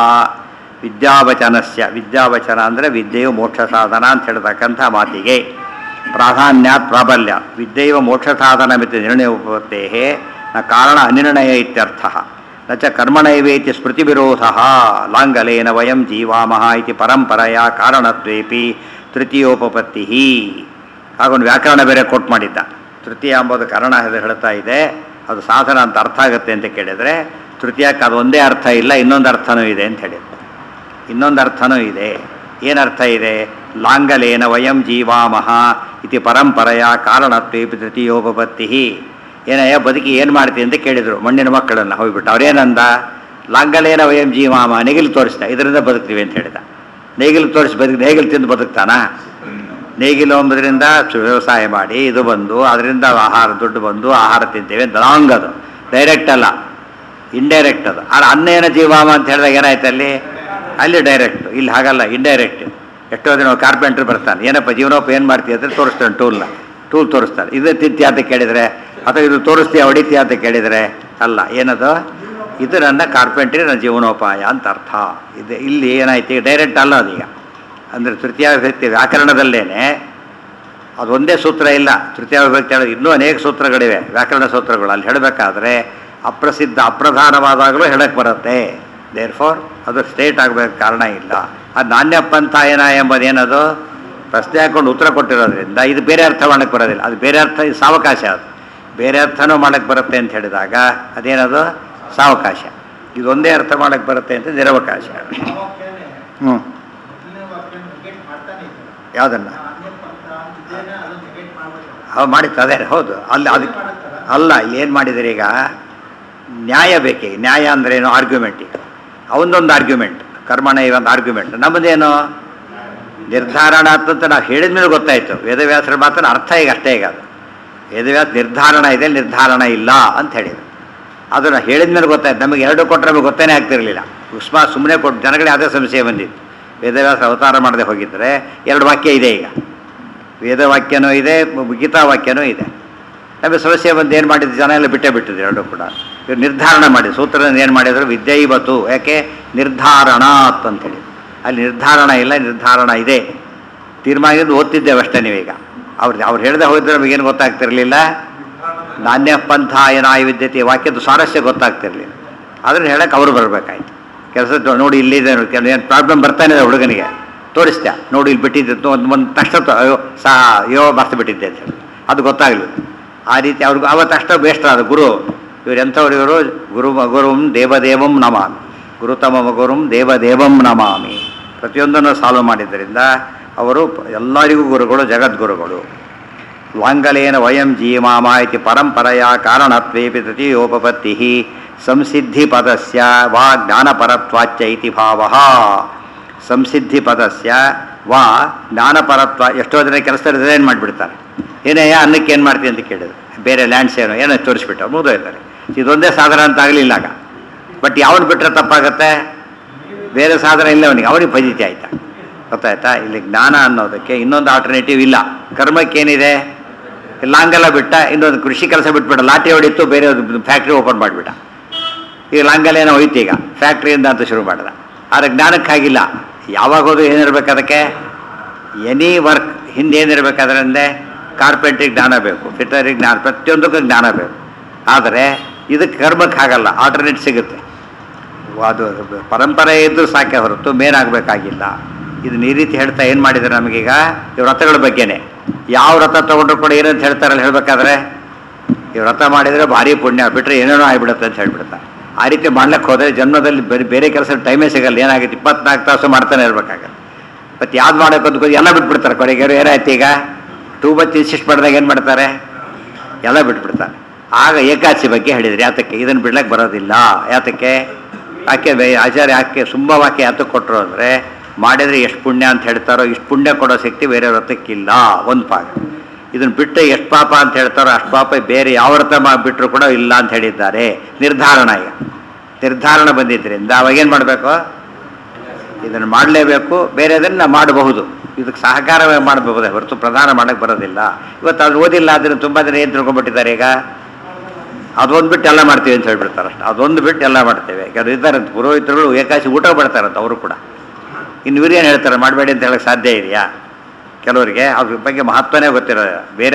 ವಿದ್ಯಾವಚನಸ್ಯ ವಿದ್ಯಾವಚನ ಅಂದರೆ ವಿದ್ಯೆಯು ಮೋಕ್ಷ ಸಾಧನ ಅಂತ ಹೇಳ್ತಕ್ಕಂಥ ಮಾತಿಗೆ ಪ್ರಾಧಾನ್ಯಾತ್ ಪ್ರಾಬಲ್ಯ ವಿದ್ಯೆಯು ಮೋಕ್ಷ ಸಾಧನ ಮಿತಿ ನಿರ್ಣಯ ಉಪತ್ತೇ ನ ಕಾರಣ ಅನಿರ್ಣಯ ಇತ್ಯರ್ಥ ನ ಚ ಕರ್ಮಣೈವೇತಿ ಸ್ಮೃತಿ ವಿರೋಧ ಲಾಂಗಲೇನ ವಯಂ ಜೀವಾಮಃ ಇತಿ ಪರಂಪರೆಯ ಕಾರಣತ್ವೇಪಿ ತೃತೀಯೋಪಪತ್ತಿ. ಹಾಗೊಂದು ವ್ಯಾಕರಣ ಬೇರೆ ಕೊಟ್ಟು ಮಾಡಿದ್ದ. ತೃತೀಯ ಎಂಬುದು ಕಾರಣ ಹೇಳ್ತಾ ಇದೆ, ಅದು ಸಾಧನ ಅಂತ ಅರ್ಥ ಆಗುತ್ತೆ ಅಂತ ಕೇಳಿದರೆ ತೃತೀಯಕ್ಕೆ ಅದು ಒಂದೇ ಅರ್ಥ ಇಲ್ಲ, ಇನ್ನೊಂದು ಅರ್ಥನೂ ಇದೆ ಅಂತ ಹೇಳಿದ್ರು. ಇನ್ನೊಂದು ಅರ್ಥನೂ ಇದೆ. ಏನರ್ಥ ಇದೆ, ಲಾಂಗಲೇನ ವಯಂ ಜೀವಾಮಃ ಇತಿ ಪರಂಪರೆಯ ಕಾರಣತ್ವೇಪಿ ತೃತೀಯೋಪಪತ್ತಿ. ಏನಯ್ಯ ಬದುಕಿ ಏನು ಮಾಡ್ತೀವಿ ಅಂತ ಕೇಳಿದರು ಮಣ್ಣಿನ ಮಕ್ಕಳನ್ನು ಹೋಗ್ಬಿಟ್ಟು. ಅವ್ರೇನಂದ, ಲಾಂಗಲೇನ ವಯಂ ಜೀವಾಮ, ನೇಗಿಲು ತೋರಿಸ್ತಾ ಇದರಿಂದ ಬದುಕ್ತೀವಿ ಅಂತ ಹೇಳಿದ. ನೇಗಿಲು ತೋರಿಸಿ ನೇಗಿಲು ತಿಂದು ಬದುಕ್ತಾನ? ನೇಗಿಲು ಅಂಬುದರಿಂದ ವ್ಯವಸಾಯ ಮಾಡಿ ಇದು ಬಂದು ಅದರಿಂದ ಆಹಾರ ದುಡ್ಡು ಬಂದು ಆಹಾರ ತಿಂತೇವೆ ಅಂತ ಲಾಂಗ್, ಅದು ಡೈರೆಕ್ಟ್ ಅಲ್ಲ, ಇಂಡೈರೆಕ್ಟ್ ಅದು. ಆದ್ರೆ ಅನ್ನೇನ ಜೀವಾಮ ಅಂತ ಹೇಳಿದಾಗ ಏನಾಯ್ತು ಅಲ್ಲಿ ಡೈರೆಕ್ಟ್, ಇಲ್ಲಿ ಹಾಗಲ್ಲ, ಇಂಡೈರೆಕ್ಟ್. ಎಷ್ಟೋ ದಿನ ಕಾರ್ಪೆಂಟ್ರ್ ಬರ್ತಾನೆ, ಏನಪ್ಪ ಜೀವನೋಪ ಏನು ಮಾಡ್ತೀಯ ಅಂದರೆ ತೋರಿಸ್ತಾನೆ, ಟೂಲ್ ತೋರಿಸ್ತಾನೆ. ಇದು ತಿಂತಿ ಅಂತ ಕೇಳಿದರೆ ಅಥವಾ ಇದು ತೋರಿಸ್ತೀಯ ಹೊಡಿತೀಯ ಅಂತ ಕೇಳಿದರೆ ಅಲ್ಲ, ಏನದು ಇದು ನನ್ನ ಕಾರ್ಪೆಂಟ್ರಿ ನನ್ನ ಜೀವನೋಪಾಯ ಅಂತ ಅರ್ಥ. ಇದು ಇಲ್ಲಿ ಏನಾಯ್ತು, ಈಗ ಡೈರೆಕ್ಟ್ ಅಲ್ಲ ಅದೀಗ. ಅಂದರೆ ತೃತೀಯ ವಿಭಕ್ತಿ ವ್ಯಾಕರಣದಲ್ಲೇನೆ ಅದೊಂದೇ ಸೂತ್ರ ಇಲ್ಲ. ತೃತೀಯ ವಿಭಕ್ತಿ ಹೇಳೋದು ಇನ್ನೂ ಅನೇಕ ಸೂತ್ರಗಳಿವೆ, ವ್ಯಾಕರಣ ಸೂತ್ರಗಳು. ಅಲ್ಲಿ ಹೇಳಬೇಕಾದ್ರೆ ಅಪ್ರಸಿದ್ಧ ಅಪ್ರಧಾನವಾದಾಗಲೂ ಹೇಳಕ್ಕೆ ಬರುತ್ತೆ. ದೇರ್ಫೋರ್ ಅದು ಸ್ಟೇಟ್ ಆಗಬೇಕು ಕಾರಣ ಇಲ್ಲ. ಅದು ನಾಣ್ಯ ಪಂಥ ಏನ ಎಂಬುದೇನದು ಪ್ರಶ್ನೆ ಹಾಕ್ಕೊಂಡು ಉತ್ತರ ಕೊಟ್ಟಿರೋದ್ರಿಂದ ಇದು ಬೇರೆ ಅರ್ಥ ಮಾಡಕ್ಕೆ ಬರೋದಿಲ್ಲ. ಅದು ಬೇರೆ ಅರ್ಥ, ಇದು ಸಾವಕಾಶ. ಅದು ಬೇರೆ ಅರ್ಥನೂ ಮಾಡಕ್ಕೆ ಬರುತ್ತೆ ಅಂತ ಹೇಳಿದಾಗ ಅದೇನದು ಸಾವಕಾಶ. ಇದೊಂದೇ ಅರ್ಥ ಮಾಡಕ್ಕೆ ಬರುತ್ತೆ ಅಂತ ನಿರವಕಾಶ. ಯಾವುದನ್ನು ಮಾಡಿತ್ತು ಅದೇ ಹೌದು. ಅಲ್ಲಿ ಅದಕ್ಕೆ ಅಲ್ಲ, ಏನು ಮಾಡಿದರೆ ಈಗ ನ್ಯಾಯ ಬೇಕೇ. ನ್ಯಾಯ ಅಂದ್ರೇನು, ಆರ್ಗ್ಯುಮೆಂಟ್. ಈಗ ಅವನದೊಂದು ಆರ್ಗ್ಯುಮೆಂಟ್, ಕರ್ಮಣ ಒಂದು ಆರ್ಗ್ಯುಮೆಂಟ್. ನಮ್ಮದೇನು ನಿರ್ಧಾರಣ ಅಂತ ನಾವು ಹೇಳಿದ ಮೇಲೆ ಗೊತ್ತಾಯಿತು. ವೇದವ್ಯಾಸರ ಮಾತ್ರ ಅರ್ಥ ಈಗ ಅಷ್ಟೇ. ಈಗ ಅದು ವೇದವ್ಯಾಸ ನಿರ್ಧಾರಣ ಇದೆ, ನಿರ್ಧಾರಣ ಇಲ್ಲ ಅಂತ ಹೇಳಿದ್ರು. ಅದನ್ನು ಹೇಳಿದ ಮೇಲೆ ಗೊತ್ತಾಯ್ತು. ನಮಗೆ ಎರಡು ಕೊಟ್ಟರೆ ನಮಗೆ ಗೊತ್ತೇ ಆಗ್ತಿರಲಿಲ್ಲ. ಸುಮ್ಮನೆ ಕೊಟ್ಟು ಜನಗಳಿಗೆ ಅದೇ ಸಮಸ್ಯೆ ಬಂದಿತ್ತು. ವೇದವ್ಯಾಸ ಅವತಾರ ಮಾಡದೆ ಹೋಗಿದ್ದರೆ ಎರಡು ವಾಕ್ಯ ಇದೆ. ಈಗ ವೇದವಾಕ್ಯನೂ ಇದೆ, ಗೀತಾ ವಾಕ್ಯನೂ ಇದೆ. ನಮಗೆ ಸಮಸ್ಯೆ ಬಂದು ಏನು ಮಾಡಿದ್ದು, ಜನ ಎಲ್ಲ ಬಿಟ್ಟೇ ಬಿಟ್ಟಿದ್ರು ಎರಡೂ ಕೂಡ. ಇವ್ರು ನಿರ್ಧಾರಣ ಮಾಡಿ ಸೂತ್ರದಿಂದ ಏನು ಮಾಡಿದ್ರು, ವಿದ್ಯೈವತು, ಯಾಕೆ ನಿರ್ಧಾರಣಾತ್ ಅಂತೇಳಿ. ಅಲ್ಲಿ ನಿರ್ಧಾರಣ ಇಲ್ಲ, ನಿರ್ಧಾರಣ ಇದೆ. ತೀರ್ಮಾನದಿಂದ ಓದ್ತಿದ್ದೇವೆ ಅಷ್ಟೇ. ನೀವೀಗ ಅವ್ರು ಹೇಳ್ದೆ ಹೋಗಿದ್ರೆ ನಮಗೇನು ಗೊತ್ತಾಗ್ತಿರಲಿಲ್ಲ, ನಾಣ್ಯ ಪಂಥ ಏನಾಯ ವಿದ್ಯತೆ ವಾಕ್ಯದ ಸ್ವಾರಸ್ಯ ಗೊತ್ತಾಗ್ತಿರ್ಲಿಲ್ಲ. ಅದನ್ನು ಹೇಳಕ್ಕೆ ಅವರು ಬರಬೇಕಾಯ್ತು. ಕೆಲಸ ನೋಡಿ ಇಲ್ಲಿದೆ, ಏನು ಪ್ರಾಬ್ಲಮ್ ಬರ್ತಾನೆ ಇದೆ ಹುಡುಗನಿಗೆ, ತೋರಿಸ್ದೆ ನೋಡಿ ಇಲ್ಲಿ ಬಿಟ್ಟಿದ್ದು ಒಂದು ತಕ್ಷಣ ಅಯ್ಯೋ ಬರ್ತು ಬಿಟ್ಟಿದ್ದೆ ಅಂತ ಹೇಳಿ ಅದು ಗೊತ್ತಾಗಲಿಲ್ಲ. ಆ ರೀತಿ ಅವ್ರಿಗೆ ಅವತ್ತು ಅಷ್ಟೇ ಬೇಸ್ಟ್ ಅದು ಗುರು. ಇವ್ರು ಎಂಥವ್ರು ಇವರು, ಗುರುಂ ದೇವದೇವಂ ನಮಾಮಿ, ಗುರುತಮ ಗುರುಂ ದೇವದೇವಂ ನಮಾಮಿ. ಪ್ರತಿಯೊಂದನ್ನು ಸಾಲ್ವ್ ಮಾಡಿದ್ದರಿಂದ ಅವರು ಎಲ್ಲರಿಗೂ ಗುರುಗಳು, ಜಗದ್ಗುರುಗಳು. ಲಾಂಗಲೇನ ವಯಂ ಜೀವಾಮ ಇತಿ ಪರಂಪರೆಯ ಕಾರಣತ್ವೇಪಿ ತೃತೀಯೋಪಪತ್ತಿ ಸಂಸಿದ್ಧಿ ಪದಸ್ಯ ವಾ ಜ್ಞಾನಪರತ್ವಾಚ್ಯ ಇತಿ ಭಾವಃ. ಸಂಸಿದ್ಧಿ ಪದಸ್ಯ ವಾ ಜ್ಞಾನಪರತ್ವ. ಎಷ್ಟೋ ಜನ ಕೆಲಸದಲ್ಲಿ ರಿಸೈನ್ ಮಾಡಿಬಿಡ್ತಾರೆ. ಏನೇ ಅನ್ನಕ್ಕೆ ಏನು ಮಾಡ್ತೀವಿ ಅಂತ ಕೇಳಿದ್ರು, ಬೇರೆ ಲ್ಯಾಂಡ್ಸ್ ಏನೋ ತೋರಿಸ್ಬಿಟ್ಟು ಮುಗಿದೋಯ್ತಾರೆ. ಇದೊಂದೇ ಸಾಧನ ಅಂತ ಆಗಲಿಲ್ಲ ಆಗ. ಬಟ್ ಯಾವನು ಬಿಟ್ಟರೆ ತಪ್ಪಾಗತ್ತೆ, ಬೇರೆ ಸಾಧನ ಇಲ್ಲ ಅವನಿಗೆ ಫಜಿತಿ ಆಯ್ತಾ. ಗೊತ್ತಾಯ್ತಾ? ಇಲ್ಲಿ ಜ್ಞಾನ ಅನ್ನೋದಕ್ಕೆ ಇನ್ನೊಂದು ಆಲ್ಟರ್ನೇಟಿವ್ ಇಲ್ಲ. ಕರ್ಮಕ್ಕೇನಿದೆ, ಲಾಂಗೆಲ್ಲ ಬಿಟ್ಟ, ಇನ್ನೊಂದು ಕೃಷಿ ಕೆಲಸ ಬಿಟ್ಬಿಟ್ಟ, ಲಾಟಿ ಹೊಡಿತು, ಬೇರೆ ಫ್ಯಾಕ್ಟ್ರಿ ಓಪನ್ ಮಾಡಿಬಿಟ್ಟ. ಈಗ ಲಾಂಗಲ್ಲೇನೋ ಹೋಯ್ತು, ಈಗ ಫ್ಯಾಕ್ಟ್ರಿಯಿಂದ ಅಂತ ಶುರು ಮಾಡಿದ. ಆದರೆ ಜ್ಞಾನಕ್ಕಾಗಿಲ್ಲ. ಯಾವಾಗ ಹೋದ್ರು ಏನಿರ್ಬೇಕು ಅದಕ್ಕೆ, ಎನಿ ವರ್ಕ್ ಹಿಂದೆ ಏನಿರಬೇಕಾದ್ರಂದೆ ಕಾರ್ಪೆಂಟ್ರಿಗೆ ಜ್ಞಾನ ಬೇಕು, ಫಿಟರಿಗೆ ಜ್ಞಾನ, ಪ್ರತಿಯೊಂದಕ್ಕೂ ಜ್ಞಾನ ಬೇಕು. ಆದರೆ ಇದಕ್ಕೆ ಕರ್ಮಕ್ಕೆ ಆಗಲ್ಲ, ಆಲ್ಟರ್ನೇಟ್ ಸಿಗುತ್ತೆ. ಅದು ಪರಂಪರೆ ಇದ್ದು ಸಾಕೆ ಹೊರತು ಮೇನಾಗಬೇಕಾಗಿಲ್ಲ. ಇದನ್ನ ಈ ರೀತಿ ಹೇಳ್ತಾ ಏನು ಮಾಡಿದ್ದಾರೆ ನಮಗೀಗ, ಈ ವ್ರತಗಳ ಬಗ್ಗೆನೇ. ಯಾವ ವ್ರತ ತೊಗೊಂಡ್ರು ಕೂಡ ಏನಂತ ಹೇಳ್ತಾರಲ್ಲ ಹೇಳಬೇಕಾದ್ರೆ, ಈ ವ್ರತ ಮಾಡಿದರೆ ಭಾರಿ ಪುಣ್ಯ, ಬಿಟ್ಟರೆ ಏನೇನೋ ಆಗಿಬಿಡುತ್ತೆ ಅಂತ ಹೇಳ್ಬಿಡ್ತಾರೆ. ಆ ರೀತಿ ಮಾಡ್ಲಿಕ್ಕೆ ಹೋದರೆ ಜನ್ಮದಲ್ಲಿ ಬೇರೆ ಕೆಲಸ ಟೈಮೇ ಸಿಗಲ್ಲ. ಏನಾಗುತ್ತೆ, 24 ತಾಸು ಮಾಡ್ತಾನೆ ಇರಬೇಕಾಗಲ್ಲ. ಮತ್ತು ಯಾವ್ದು ಮಾಡೋಕೆ ಅಂತ ಎಲ್ಲ ಬಿಟ್ಬಿಡ್ತಾರೆ. ಕೊನೆಗೆ ಏನಾಯ್ತು, ಈಗ ಟೂ ಮಚ್ ಇನ್ಸಿಸ್ಟ್ ಮಾಡಿದಾಗ ಏನು ಮಾಡ್ತಾರೆ, ಎಲ್ಲ ಬಿಟ್ಬಿಡ್ತಾರೆ. ಆಗ ಏಕಾದಶಿ ಬಗ್ಗೆ ಹೇಳಿದ್ರು. ಯಾತಕ್ಕೆ ಇದನ್ನು ಬಿಡ್ಲಿಕ್ಕೆ ಬರೋದಿಲ್ಲ, ಯಾತಕ್ಕೆ ಯಾಕೆ ಆಚಾರ್ಯ ಯಾಕೆ ತುಂಬ ವಾಕ್ಯ ಯಾತಕ್ಕೆ ಕೊಟ್ಟರು ಅಂದರೆ, ಮಾಡಿದರೆ ಎಷ್ಟು ಪುಣ್ಯ ಅಂತ ಹೇಳ್ತಾರೋ ಇಷ್ಟು ಪುಣ್ಯ ಕೊಡೋ ಶಕ್ತಿ ಬೇರೆ ವ್ರತಕ್ಕಿಲ್ಲ, ಒಂದು ಭಾಗ. ಇದನ್ನು ಬಿಟ್ಟು ಎಷ್ಟು ಪಾಪ ಅಂತ ಹೇಳ್ತಾರೋ ಅಷ್ಟು ಪಾಪ ಬೇರೆ ಯಾವ ವ್ರತ ಬಿಟ್ಟರು ಕೂಡ ಇಲ್ಲ ಅಂತ ಹೇಳಿದ್ದಾರೆ. ನಿರ್ಧಾರಣ, ಈಗ ನಿರ್ಧಾರಣ ಬಂದಿದ್ದರಿಂದ ಅವಾಗೇನು ಮಾಡಬೇಕು, ಇದನ್ನು ಮಾಡಲೇಬೇಕು, ಬೇರೆದನ್ನು ಮಾಡಬಹುದು. ಇದಕ್ಕೆ ಸಹಕಾರವೇ ಮಾಡಬಹುದೇ ಹೊರತು ಪ್ರಧಾನ ಮಾಡೋಕ್ಕೆ ಬರೋದಿಲ್ಲ. ಇವತ್ತು ಅದು ಓದಿಲ್ಲ, ಅದನ್ನು ತುಂಬ ಜನ ಏನು ತಿಳ್ಕೊಂಡ್ಬಿಟ್ಟಿದ್ದಾರೆ. ಈಗ ಅದೊಂದು ಬಿಟ್ಟು ಎಲ್ಲ ಮಾಡ್ತೀವಿ ಅಂತ ಹೇಳ್ಬಿಡ್ತಾರೆ ಅಷ್ಟು. ಅದೊಂದು ಬಿಟ್ಟು ಎಲ್ಲ ಮಾಡ್ತೇವೆ. ಯಾರು ಇದ್ದಾರಂತ ಪುರೋಹಿತರುಗಳು ಏಕಾಶಿ ಊಟ ಬಿಡ್ತಾರಂತ ಅವರು ಕೂಡ. ಇನ್ನು ಇವ್ರು ಏನು ಹೇಳ್ತಾರೆ, ಮಾಡಬೇಡಿ ಅಂತ ಹೇಳೋಕ್ಕೆ ಸಾಧ್ಯ ಇದೆಯಾ? ಕೆಲವರಿಗೆ ಅದ್ರ ಬಗ್ಗೆ ಮಹತ್ವನೇ ಗೊತ್ತಿರೋದು. ಬೇರೆ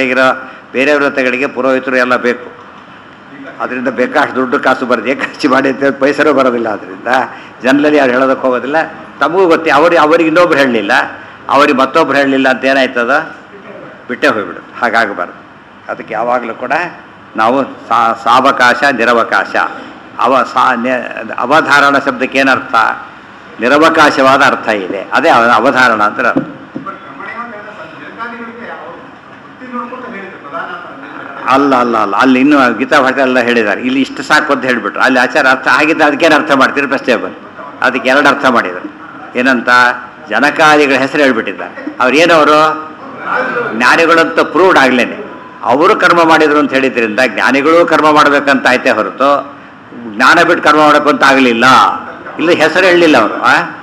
ವ್ರತಗಳಿಗೆ ಪುರೋಹಿತರು ಎಲ್ಲ ಬೇಕು. ಅದರಿಂದ ಬೇಕಾಷ್ಟು ದುಡ್ಡು ಕಾಸು ಬರೋದು, ಏಕಾಶಿ ಮಾಡಿ ಅಂತ ಪೈಸರೂ ಬರೋದಿಲ್ಲ. ಅದರಿಂದ ಜನರಲ್ಲಿ ಅವ್ರು ಹೇಳೋದಕ್ಕೆ ಹೋಗೋದಿಲ್ಲ. ತಮಗೂ ಗೊತ್ತಿ, ಅವ್ರಿಗೆ ಇನ್ನೊಬ್ರು ಹೇಳಲಿಲ್ಲ, ಅವ್ರಿಗೆ ಮತ್ತೊಬ್ರು ಹೇಳಲಿಲ್ಲ ಅಂತ ಏನಾಯ್ತದ, ಬಿಟ್ಟೇ ಹೋಗ್ಬಿಡೋದು. ಹಾಗಾಗಬಾರ್ದು. ಅದಕ್ಕೆ ಯಾವಾಗಲೂ ಕೂಡ ನಾವು ಸಾವಕಾಶ ನಿರವಕಾಶ. ಅವಧಾರಣ ಶಬ್ದಕ್ಕೆ ಏನರ್ಥ, ನಿರವಕಾಶವಾದ ಅರ್ಥ ಇದೆ. ಅದೇ ಅವಧಾರಣ ಅಂತ ಅರ್ಥ. ಅಲ್ಲ ಅಲ್ಲಿ ಇನ್ನೂ ಗೀತಾ ಭಾಷೆ ಎಲ್ಲ ಹೇಳಿದ್ದಾರೆ. ಇಲ್ಲಿ ಇಷ್ಟು ಸಾಕು ಅಂತ ಹೇಳಿಬಿಟ್ರು. ಅಲ್ಲಿ ಆಚಾರ ಅರ್ಥ ಆಗಿದ್ದ ಅದಕ್ಕೇನು ಅರ್ಥ ಮಾಡ್ತೀರಿ ಪ್ರಶ್ನೆ ಬಂದು. ಅದಕ್ಕೆ ಎರಡು ಅರ್ಥ ಮಾಡಿದರು. ಏನಂತ, ಜನಕಾದಿಗಳ ಹೆಸರು ಹೇಳ್ಬಿಟ್ಟಿದ್ದಾರೆ. ಅವ್ರೇನವರು ಜ್ಞಾನಿಗಳಂತ ಪ್ರೂವ್ಡ್ ಆಗ್ಲೇನೆ ಅವರು ಕರ್ಮ ಮಾಡಿದ್ರು ಅಂತ ಹೇಳಿದ್ರಿಂದ ಜ್ಞಾನಿಗಳು ಕರ್ಮ ಮಾಡಬೇಕಂತ ಆಯ್ತೇ ಹೊರತು ಜ್ಞಾನ ಬಿಟ್ಟು ಕರ್ಮ ಮಾಡಬೇಕು ಅಂತ ಆಗಲಿಲ್ಲ. ಇಲ್ಲಿ ಹೆಸರು ಹೇಳಲಿಲ್ಲ ಅವರು.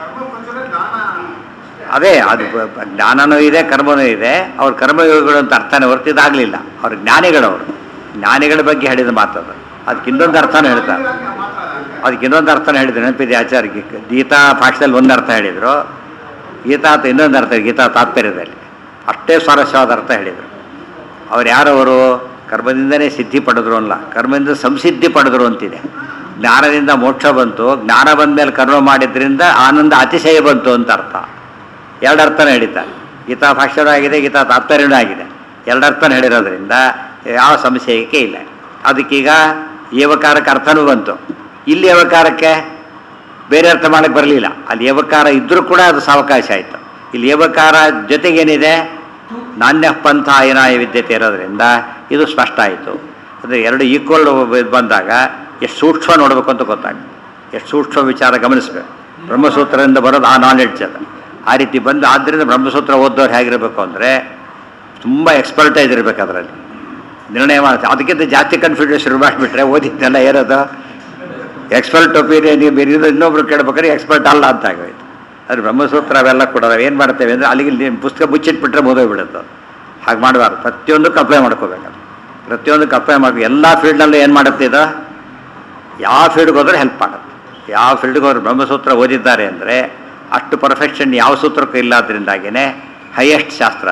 ಅದೇ ಅದು ಜ್ಞಾನನೂ ಇದೆ, ಕರ್ಮನೂ ಇದೆ. ಅವ್ರ ಕರ್ಮಯೋಗಿಗಳು ಅಂತ ಅರ್ಥನೇ ಹೊರತಿದ್ದಾಗಲಿಲ್ಲ. ಅವ್ರ ಜ್ಞಾನಿಗಳ ಬಗ್ಗೆ ಹೇಳಿದ ಮಾತದು. ಅದಕ್ಕೆ ಇನ್ನೊಂದು ಅರ್ಥನೂ ಹೇಳ್ತಾರೆ. ನೆನಪಿದೆ ಆಚಾರ್ಯ. ಗೀತಾ ಭಾಷೆಯಲ್ಲಿ ಒಂದು ಅರ್ಥ ಹೇಳಿದರು, ಇನ್ನೊಂದು ಅರ್ಥ, ಗೀತಾ ತಾತ್ಪರ್ಯದಲ್ಲಿ ಅಷ್ಟೇ ಸ್ವಾರಸ್ಯವಾದ ಅರ್ಥ ಹೇಳಿದರು. ಅವ್ರು ಯಾರವರು, ಕರ್ಮದಿಂದನೇ ಸಿದ್ಧಿ ಪಡೆದ್ರು ಅಲ್ಲ, ಕರ್ಮದಿಂದ ಸಂಸಿದ್ಧಿ ಪಡೆದ್ರು ಅಂತಿದೆ. ಜ್ಞಾನದಿಂದ ಮೋಕ್ಷ ಬಂತು, ಜ್ಞಾನ ಬಂದ ಮೇಲೆ ಕರ್ಮ ಮಾಡಿದ್ರಿಂದ ಆನಂದ ಅತಿಶಯ ಬಂತು ಅಂತ ಅರ್ಥ. ಎರಡು ಅರ್ಥನೇ ಹೇಳಿದ್ದಾರೆ. ಗೀತಾ ಭಾಷ್ಯನೂ ಆಗಿದೆ, ಗೀತಾ ತಾತ್ಪರ್ಯನೂ ಆಗಿದೆ. ಎರಡು ಅರ್ಥನ ಹೇಳಿರೋದ್ರಿಂದ ಯಾವ ಸಂಶಯಕ್ಕೆ ಇಲ್ಲ. ಅದಕ್ಕೀಗ ಏವಕಾರಕ್ಕೆ ಅರ್ಥನೂ ಬಂತು. ಇಲ್ಲಿ ಏವಕಾರಕ್ಕೆ ಬೇರೆ ಅರ್ಥ ಮಾಡಕ್ಕೆ ಬರಲಿಲ್ಲ. ಅಲ್ಲಿ ಏವಕಾರ ಇದ್ದರೂ ಕೂಡ ಅದು ಸಾವಕಾಶ ಆಯಿತು. ಇಲ್ಲಿ ಏವಕಾರ ಜೊತೆಗೇನಿದೆ, ನಾಣ್ಯ ಪಂಥ ಏನಾಯ ವಿದ್ಯತೆ ಇರೋದ್ರಿಂದ ಇದು ಸ್ಪಷ್ಟ ಆಯಿತು. ಅಂದರೆ ಎರಡು ಈಕ್ವಲ್ ಬಂದಾಗ ಎಷ್ಟು ಸೂಕ್ಷ್ಮ ನೋಡಬೇಕು ಅಂತ ಗೊತ್ತಾಗುತ್ತೆ. ಎಷ್ಟು ಸೂಕ್ಷ್ಮ ವಿಚಾರ ಗಮನಿಸಬೇಕು. ಬ್ರಹ್ಮಸೂತ್ರದಿಂದ ಬರೋದು ಆ ನಾಲೆಡ್ಜ್ ಅದು. ಆ ರೀತಿ ಬಂದು, ಆದ್ದರಿಂದ ಬ್ರಹ್ಮಸೂತ್ರ ಓದೋರು ಹೇಗಿರಬೇಕು ಅಂದರೆ ತುಂಬ ಎಕ್ಸ್ಪರ್ಟೈಸ್ ಇರಬೇಕು ಅದರಲ್ಲಿ. ನಿರ್ಣಯ ಮಾಡುತ್ತೆ. ಅದಕ್ಕಿಂತ ಜಾಸ್ತಿ ಕನ್ಫ್ಯೂಷನ್ ಶುರು ಮಾಡಿಬಿಟ್ರೆ ಓದಿದ್ದೆಲ್ಲ ಏರೋದು ಎಕ್ಸ್ಪರ್ಟ್ ಒಪಿನಿಯನ್ ಬೇರೆ ಇನ್ನೊಬ್ರು ಕೇಳ್ಬೇಕಾದ್ರೆ ಎಕ್ಸ್ಪರ್ಟ್ ಅಲ್ಲ ಅಂತ ಆಗೋಯ್ತು. ಆದರೆ ಬ್ರಹ್ಮಸೂತ್ರ ಅವೆಲ್ಲ ಕೂಡ ಏನು ಮಾಡ್ತೇವೆ ಅಂದರೆ ಅಲ್ಲಿಗೆ ಪುಸ್ತಕ ಮುಚ್ಚಿಟ್ಬಿಟ್ರೆ ಮುಗಿದೋಗ್ಬಿಡುತ್ತೆ. ಹಾಗೆ ಮಾಡಬಾರ್ದು. ಪ್ರತಿಯೊಂದಕ್ಕೂ ಅಪ್ಲೈ ಮಾಡ್ಕೋಬೇಕದು. ಪ್ರತಿಯೊಂದಕ್ಕೂ ಅಪ್ಲೈ ಮಾಡಬೇಕು. ಎಲ್ಲ ಫೀಲ್ಡಲ್ಲೂ ಏನು ಮಾಡುತ್ತೆ ಇದು, ಯಾವ ಫೀಲ್ಡ್ಗೆ ಹೋದ್ರೆ ಹೆಲ್ಪ್ ಮಾಡುತ್ತೆ. ಯಾವ ಫೀಲ್ಡ್ಗೆ ಹೋದ್ರೆ ಬ್ರಹ್ಮಸೂತ್ರ ಓದಿದ್ದಾರೆ ಅಂದರೆ ಅಷ್ಟು ಪರ್ಫೆಕ್ಷನ್ ಯಾವ ಸೂತ್ರಕ್ಕೂ ಇಲ್ಲ. ಅದರಿಂದಾಗಿಯೇ ಹೈಯೆಸ್ಟ್ ಶಾಸ್ತ್ರ.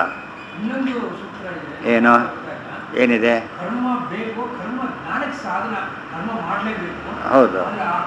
ಏನು ಏನಿದೆ, ಹೌದು,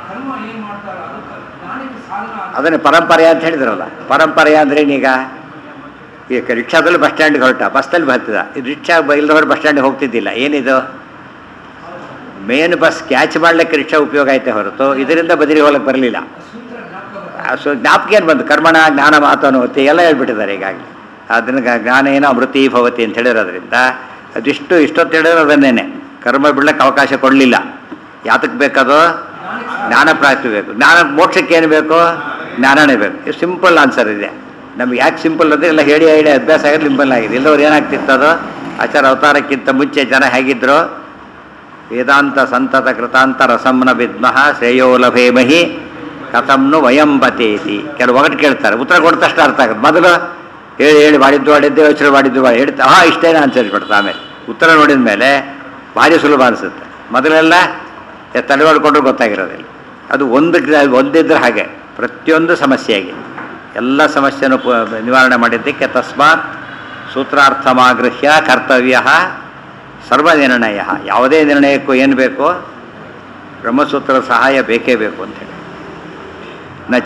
ಅದನ್ನೇ ಪರಂಪರೆ ಅಂತ ಹೇಳಿದ್ರಲ್ಲ. ಪರಂಪರೆ ಅಂದ್ರೆ ಏನೀಗ, ಈಗ ರಿಕ್ಷಾದಲ್ಲಿ ಬಸ್ ಸ್ಟ್ಯಾಂಡ್ಗೆ ಹೊರಟ, ಬಸ್ಸಲ್ಲಿ ಬರ್ತಿದ್ದ, ಇದು ರಿಕ್ಷಾ ಇಲ್ಲದವ್ರು ಬಸ್ ಸ್ಟ್ಯಾಂಡ್ಗೆ ಹೋಗ್ತಿದ್ದಿಲ್ಲ. ಏನಿದು, ಮೇನ್ ಬಸ್ ಕ್ಯಾಚ್ ಮಾಡ್ಲಿಕ್ಕೆ ರಿಕ್ಷಾ ಉಪಯೋಗ ಐತೆ ಹೊರತು ಇದರಿಂದ ಬದಿರಿ ಹೋಗಕ್ಕೆ ಬರಲಿಲ್ಲ. ಸೊ ಜ್ಞಾಪಕ ಏನು ಬಂತು, ಕರ್ಮಣ ಜ್ಞಾನ ಮಾತನುವತಿ ಎಲ್ಲ ಹೇಳ್ಬಿಟ್ಟಿದ್ದಾರೆ ಈಗಾಗಲೇ. ಅದನ್ನು ಜ್ಞಾನ ಏನೋ ಅಮೃತಿ ಭವತಿ ಅಂತ ಹೇಳಿರೋದ್ರಿಂದ ಇಷ್ಟೊತ್ತು ಹೇಳಿದ್ರೆ ಅದನ್ನೇನೆ. ಕರ್ಮ ಬಿಡ್ಲಿಕ್ಕೆ ಅವಕಾಶ ಕೊಡಲಿಲ್ಲ. ಯಾತಕ್ಕೆ ಬೇಕದು, ಜ್ಞಾನ ಪ್ರಾಪ್ತಿ ಬೇಕು. ಜ್ಞಾನ ಮೋಕ್ಷಕ್ಕೆ ಏನು ಬೇಕು, ಜ್ಞಾನನೇ ಬೇಕು. ಇದು ಸಿಂಪಲ್ ಆನ್ಸರ್ ಇದೆ. ನಮ್ಗೆ ಯಾಕೆ ಸಿಂಪಲ್ ಅಂದರೆ ಎಲ್ಲ ಹೇಳಿ ಅಭ್ಯಾಸ ಆಗೋದು ಸಿಂಪಲ್ ಆಗಿದೆ. ಎಲ್ಲವ್ರು ಏನಾಗ್ತಿತ್ತು, ಅದು ಆಚಾರ ಅವತಾರಕ್ಕಿಂತ ಮುಂಚೆ ಜನ ಹೇಗಿದ್ರು, ವೇದಾಂತ ಸಂತತ ಕೃತಾಂತ ರಸಂನ ವಿದ್ಮಃ ಶ್ರೇಯೋ ಲಭೇಮಹಿ ಕಥಂನು ವಯಂ ಬತೇತಿ. ಕೆಲವು ಒಗಟ್ಟು ಕೇಳ್ತಾರೆ, ಉತ್ತರ ಕೊಟ್ಟ ತಕ್ಷಣ ಅರ್ಥ ಆಗುತ್ತೆ. ಮೊದಲು ಹೇಳಿ ಮಾಡಿದ್ದು ಯೋಚನೆ ಮಾಡಿದ್ದು ಹೇಳ್ತಾ ಇಷ್ಟೇನ ಆನ್ಸರ್ ಕೊಡ್ತಾ. ಆಮೇಲೆ ಉತ್ತರ ನೋಡಿದ ಮೇಲೆ ಭಾರಿ ಸುಲಭ ಅನಿಸುತ್ತೆ. ಮೊದಲೆಲ್ಲ ತಲೆ ಮಾಡ್ಕೊಂಡ್ರು ಗೊತ್ತಾಗಿರೋದಿಲ್ಲ. ಅದು ಒಂದಿದ್ರೆ ಹಾಗೆ ಪ್ರತಿಯೊಂದು ಸಮಸ್ಯೆಯಾಗಿ ಎಲ್ಲ ಸಮಸ್ಯೆನೂ ನಿವಾರಣೆ ಮಾಡಿದ್ದಕ್ಕೆ ತಸ್ಮಾತ್ ಸೂತ್ರಾರ್ಥಮಾಗೃಹ್ಯ ಕರ್ತವ್ಯ ಸರ್ವನಿರ್ಣಯ. ಯಾವುದೇ ನಿರ್ಣಯಕ್ಕೂ ಏನು ಬೇಕೋ ಬ್ರಹ್ಮಸೂತ್ರದ ಸಹಾಯ ಬೇಕೇ ಬೇಕು ಅಂತೇಳಿ. ನಚ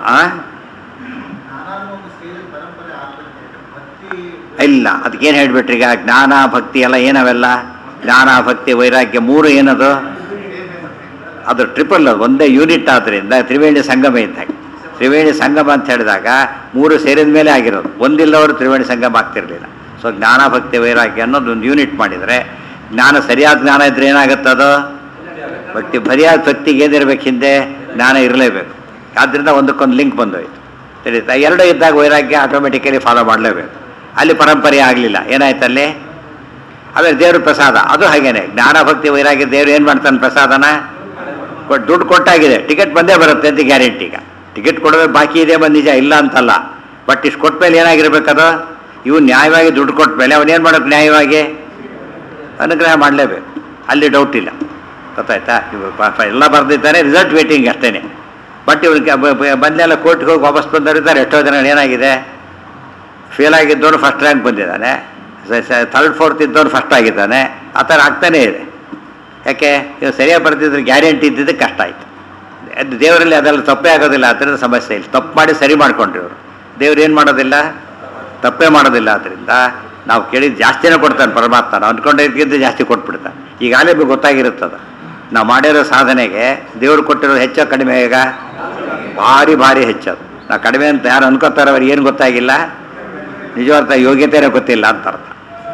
ಇಲ್ಲ, ಅದಕ್ಕೇನು ಹೇಳಿಬಿಟ್ರಿ ಈಗ? ಜ್ಞಾನ ಭಕ್ತಿ ಎಲ್ಲ ಏನವೆಲ್ಲ? ಜ್ಞಾನ ಭಕ್ತಿ ವೈರಾಗ್ಯ ಮೂರು ಏನದು? ಅದು ಟ್ರಿಪಲ್, ಅದು ಒಂದೇ ಯೂನಿಟ್. ಆದ್ದರಿಂದ ತ್ರಿವೇಣಿ ಸಂಗಮ ಇದ್ದಾಗ, ತ್ರಿವೇಣಿ ಸಂಗಮ ಅಂತ ಹೇಳಿದಾಗ ಮೂರು ಸೇರಿದ ಮೇಲೆ ಆಗಿರೋದು. ಒಂದಿಲ್ಲವರು ತ್ರಿವೇಣಿ ಸಂಗಮ ಆಗ್ತಿರಲಿಲ್ಲ. ಸೊ ಜ್ಞಾನ ಭಕ್ತಿ ವೈರಾಗ್ಯ ಅನ್ನೋದು ಒಂದು ಯೂನಿಟ್ ಮಾಡಿದರೆ, ಜ್ಞಾನ ಸರಿಯಾದ ಜ್ಞಾನ ಇದ್ರೆ ಏನಾಗುತ್ತದು? ಭಕ್ತಿ. ಸರಿಯಾದ ಭಕ್ತಿಗೆ ಏನಿರಬೇಕು? ಹಿಂದೆ ಜ್ಞಾನ ಇರಲೇಬೇಕು. ಆದ್ದರಿಂದ ಒಂದಕ್ಕೊಂದು ಲಿಂಕ್ ಬಂದೋಯ್ತು. ತಿಳಿತಾ? ಎರಡೂ ಇದ್ದಾಗ ವೈರಾಗ್ಯ ಆಟೋಮೆಟಿಕಲಿ ಫಾಲೋ ಮಾಡಲೇಬೇಕು. ಅಲ್ಲಿ ಪರಂಪರೆ ಆಗಲಿಲ್ಲ, ಏನಾಯ್ತು ಅಲ್ಲಿ? ಆಮೇಲೆ ದೇವ್ರ ಪ್ರಸಾದ ಅದು ಹಾಗೇನೆ. ಜ್ಞಾನ ಭಕ್ತಿ ವೈರಾಗ್ಯ ದೇವ್ರು ಏನು ಮಾಡ್ತಾನೆ? ಪ್ರಸಾದನ ದುಡ್ಡು ಕೊಟ್ಟಾಗಿದೆ, ಟಿಕೆಟ್ ಬಂದೇ ಬರುತ್ತೆ ಅಂತ ಗ್ಯಾರಂಟಿ. ಈಗ ಟಿಕೆಟ್ ಕೊಡೋದು ಬಾಕಿ ಇದೆ, ಬಂದು ನಿಜ ಇಲ್ಲ ಅಂತಲ್ಲ. ಬಟ್ ಇಷ್ಟು ಕೊಟ್ಟ ಮೇಲೆ ಏನಾಗಿರ್ಬೇಕದು? ಇವು ನ್ಯಾಯವಾಗಿ ದುಡ್ಡು ಕೊಟ್ಟ ಮೇಲೆ ಅವನೇನು ಮಾಡೋದು? ನ್ಯಾಯವಾಗಿ ಅನುಗ್ರಹ ಮಾಡಲೇಬೇಕು. ಅಲ್ಲಿ ಡೌಟ್ ಇಲ್ಲ. ಗೊತ್ತಾಯ್ತಾ? ಇವರು ಎಲ್ಲ ಬರೆದಿದ್ದಾರೆ, ರಿಸಲ್ಟ್ ವೇಟಿಂಗ್ ಅಷ್ಟೇ. ಬಟ್ ಇವ್ರಿಗೆ ಬಂದೆಲ್ಲ ಕೋರ್ಟ್ಗೆ ಹೋಗಿ ವಾಪಸ್ ಬಂದವರಿದ್ದಾರೆ. ಎಷ್ಟೋ ಜನ ಏನಾಗಿದೆ, ಫೇಲ್ ಆಗಿದ್ದವನು ಫಸ್ಟ್ ರ್ಯಾಂಕ್ ಬಂದಿದ್ದಾನೆ, ಥರ್ಡ್ ಫೋರ್ತ್ ಇದ್ದವನು ಫಸ್ಟ್ ಆಗಿದ್ದಾನೆ. ಆ ಥರ ಆಗ್ತಾನೇ ಇದೆ. ಯಾಕೆ? ಇವು ಸರಿಯಾಗಿ ಬರೆದಿದ್ರೆ ಗ್ಯಾರಂಟಿ ಇದ್ದಿದ್ದಕ್ಕೆ ಕಷ್ಟ ಆಯಿತು. ಅದು ದೇವರಲ್ಲಿ ಅದೆಲ್ಲ ತಪ್ಪೇ ಆಗೋದಿಲ್ಲ. ಅದರಿಂದ ಸಮಸ್ಯೆ ಇಲ್ಲ. ತಪ್ಪು ಮಾಡಿ ಸರಿ ಮಾಡ್ಕೊಂಡ್ರಿ ಇವರು. ದೇವ್ರು ಏನು ಮಾಡೋದಿಲ್ಲ? ತಪ್ಪೇ ಮಾಡೋದಿಲ್ಲ. ಆದ್ದರಿಂದ ನಾವು ಕೇಳಿದ್ದು ಜಾಸ್ತಿನೇ ಕೊಡ್ತಾನೆ ಪರಮಾತ್ಮ. ನಾವು ಅಂದ್ಕೊಂಡಿದ್ದಕ್ಕಿಂತ ಜಾಸ್ತಿ ಕೊಟ್ಬಿಡ್ತಾನೆ. ಈಗಾಗಲೇ ಗೊತ್ತಾಗಿರುತ್ತದೆ ನಾವು ಮಾಡಿರೋ ಸಾಧನೆಗೆ ದೇವ್ರು ಕೊಟ್ಟಿರೋದು ಹೆಚ್ಚೋ ಕಡಿಮೆ. ಈಗ ಭಾರಿ ಭಾರಿ ಹೆಚ್ಚದು. ನಾವು ಕಡಿಮೆ ಅಂತ ಯಾರು ಅನ್ಕೋತಾರೆ, ಅವ್ರಿಗೆ ಏನು ಗೊತ್ತಾಗಿಲ್ಲ, ನಿಜವಾರ್ಥ ಯೋಗ್ಯತೆಯೇ ಗೊತ್ತಿಲ್ಲ ಅಂತ ಅರ್ಥ.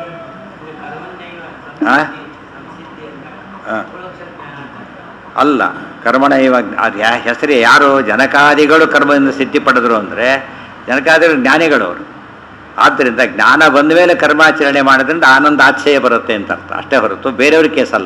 ಅಲ್ಲ, ಕರ್ಮಣ ಇವಾಗ ಅದು ಹೆಸರು ಯಾರು? ಜನಕಾದಿಗಳು ಕರ್ಮದಿಂದ ಸಿದ್ಧಿ ಪಡೆದ್ರು ಅಂದರೆ ಜನಕಾದಿಗಳು ಜ್ಞಾನಿಗಳು ಅವರು. ಆದ್ದರಿಂದ ಜ್ಞಾನ ಬಂದ ಮೇಲೆ ಕರ್ಮಾಚರಣೆ ಮಾಡೋದ್ರಿಂದ ಆನಂದ ಆಶ್ಚರ್ಯ ಬರುತ್ತೆ ಅಂತ ಅರ್ಥ ಅಷ್ಟೇ ಹೊರತು ಬೇರೆಯವ್ರ ಕೇಸಲ್ಲ.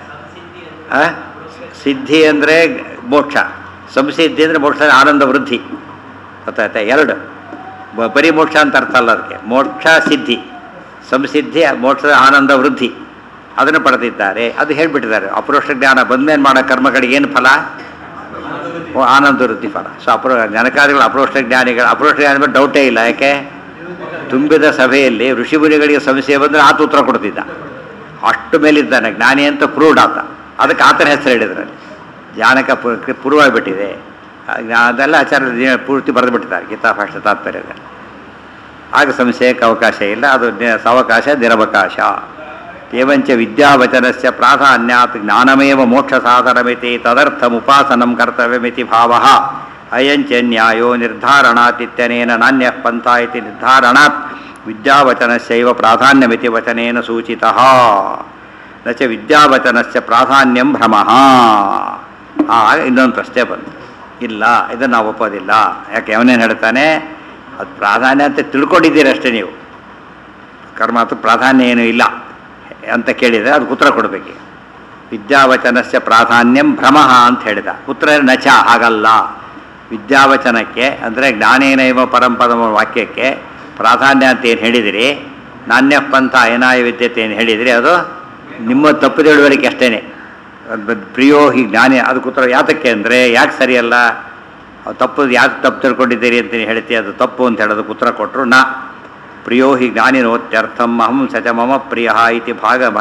ಸಿದ್ಧಿ ಅಂದರೆ ಮೋಕ್ಷ, ಸಂಸಿದ್ಧಿ ಅಂದರೆ ಮೋಕ್ಷ ಆನಂದ ವೃದ್ಧಿ. ಗೊತ್ತಾಯ್ತಾ? ಎರಡು ಬರೀ ಮೋಕ್ಷ ಅಂತ ಅರ್ಥ ಅಲ್ಲ ಅದಕ್ಕೆ. ಮೋಕ್ಷ ಸಿದ್ಧಿ, ಸಂಸಿದ್ಧಿ, ಮೋಕ್ಷದ ಆನಂದ ವೃದ್ಧಿ ಅದನ್ನು ಪಡೆದಿದ್ದಾರೆ. ಅದು ಹೇಳಿಬಿಟ್ಟಿದ್ದಾರೆ. ಅಪರೋಕ್ಷ ಜ್ಞಾನ ಬಂದ್ಮೇಲೆ ಮಾಡೋ ಕರ್ಮಗಳಿಗೆ ಏನು ಫಲ? ಆನಂದ ವೃದ್ಧಿ ಫಲ. ಸೊ ಜನಕಾದಿಗಳು ಅಪರೋಕ್ಷ ಜ್ಞಾನಿಗಳು. ಅಪರೋಕ್ಷ ಜ್ಞಾನ ಮೇಲೆ ಡೌಟೇ ಇಲ್ಲ. ಯಾಕೆ? ತುಂಬಿದ ಸಭೆಯಲ್ಲಿ ಋಷಿಮುನಿಗಳಿಗೆ ಸಮಸ್ಯೆ ಬಂದರೆ ಆತ ಉತ್ತರ ಕೊಡ್ತಿದ್ದ. ಅಷ್ಟು ಮೇಲಿದ್ದಾನೆ ಜ್ಞಾನಿ ಅಂತ ಪ್ರೂವ್ಡ್ ಆತ. ಅದಕ್ಕೆ ಆತನ ಹೆಸರು ಹೇಳಿದ್ರಲ್ಲಿ ಜ್ಞಾನಕ ಪ್ರೂವ್ ಆಗಿಬಿಟ್ಟಿದೆ. ಅದೆಲ್ಲ ಆಚಾರ್ಯ ಪೂರ್ತಿ ಬರೆದುಬಿಟ್ಟಿದ್ದಾರೆ ಗೀತಾಭಾಷ್ಯ ತಾತ್ಪರ್ಯದಲ್ಲಿ. ಆಗ ಸಂಶಯಕ್ಕೆ ಅವಕಾಶ ಇಲ್ಲ. ಅದು ಸಾವಕಾಶ ನಿರವಕಾಶ. ಏವಂಚ ವಿದ್ಯಾವಚನಸ್ಯ ಪ್ರಾಧಾನ್ಯಾತ್ ಜ್ಞಾನಮೇವ ಮೋಕ್ಷ ಸಾಧನಮಿತಿ ತದರ್ಥಮುಪಾಸನಂ ಕರ್ತವ್ಯಮಿತಿ ಭಾವಃ ಅಯಂಚ ನ್ಯಾಯೋ ನಿರ್ಧಾರಣಾತಿತ್ಯನೇನ ನಾಣ್ಯಃ ಪಂಥ ಇತಿ ನಿರ್ಧಾರಣಾತ್ ವಿದ್ಯಾವಚನಸ್ಯೈವ ಪ್ರಾಧಾನ್ಯಮಿತಿ ವಚನೇನ ಸೂಚಿತಃ. ನ ಚ ವಿದ್ಯಾವಚನಸ್ಯ ಪ್ರಾಧಾನ್ಯಂ ಭ್ರಮಃ. ಇನ್ನೊಂದು ಪ್ರಶ್ನೆ ಬಂತು. ಇಲ್ಲ, ಇದನ್ನು ನಾವು ಒಪ್ಪೋದಿಲ್ಲ. ಯಾಕೆ? ಅವನೇನು ಹೇಳ್ತಾನೆ? ಅದು ಪ್ರಾಧಾನ್ಯ ಅಂತ ತಿಳ್ಕೊಂಡಿದ್ದೀರಿ ಅಷ್ಟೇ ನೀವು. ಕರ್ಮ ಅಥವಾ ಪ್ರಾಧಾನ್ಯ ಏನೂ ಇಲ್ಲ ಅಂತ ಕೇಳಿದರೆ ಅದಕ್ಕೆ ಉತ್ತರ ಕೊಡಬೇಕು. ವಿದ್ಯಾವಚನಸ್ಯ ಪ್ರಾಧಾನ್ಯಂ ಭ್ರಮಃ ಅಂತ ಹೇಳಿದ. ಉತ್ತರ ನಚ, ಹಾಗಲ್ಲ. ವಿದ್ಯಾವಚನಕ್ಕೆ ಅಂದರೆ ಜ್ಞಾನೇನೈವ ಪರಂಪದ ವಾಕ್ಯಕ್ಕೆ ಪ್ರಾಧಾನ್ಯ ಅಂತ ಏನು ಹೇಳಿದಿರಿ, ನಾಣ್ಯ ಪಂಥ ಏನಾಯ ವಿದ್ಯತೆ ಏನು ಹೇಳಿದಿರಿ, ಅದು ನಿಮ್ಮ ತಪ್ಪು ತಿಳುವಳಿಕೆ ಅಷ್ಟೇ. ಪ್ರಿಯೋ ಹಿ ಜ್ಞಾನಿ. ಅದಕ್ಕೆ ಉತ್ತರ ಯಾತಕ್ಕೆ ಅಂದರೆ ಯಾಕೆ ಸರಿಯಲ್ಲ, ತಪ್ಪು ಯಾಕೆ ತಪ್ಪು ತಿಳ್ಕೊಂಡಿದ್ದೀರಿ ಅಂತ ಹೇಳ್ತೀವಿ, ಅದು ತಪ್ಪು ಅಂತ ಹೇಳೋದಕ್ಕೆ ಉತ್ತರ ಕೊಟ್ಟರು. ನಾ ಪ್ರಿಯೋ ಹಿ ಜ್ಞಾನಿನೋತ್ಯರ್ಥಂ ಅಹಂ ಸಚ ಮಮ ಪ್ರಿಯ ಇತಿ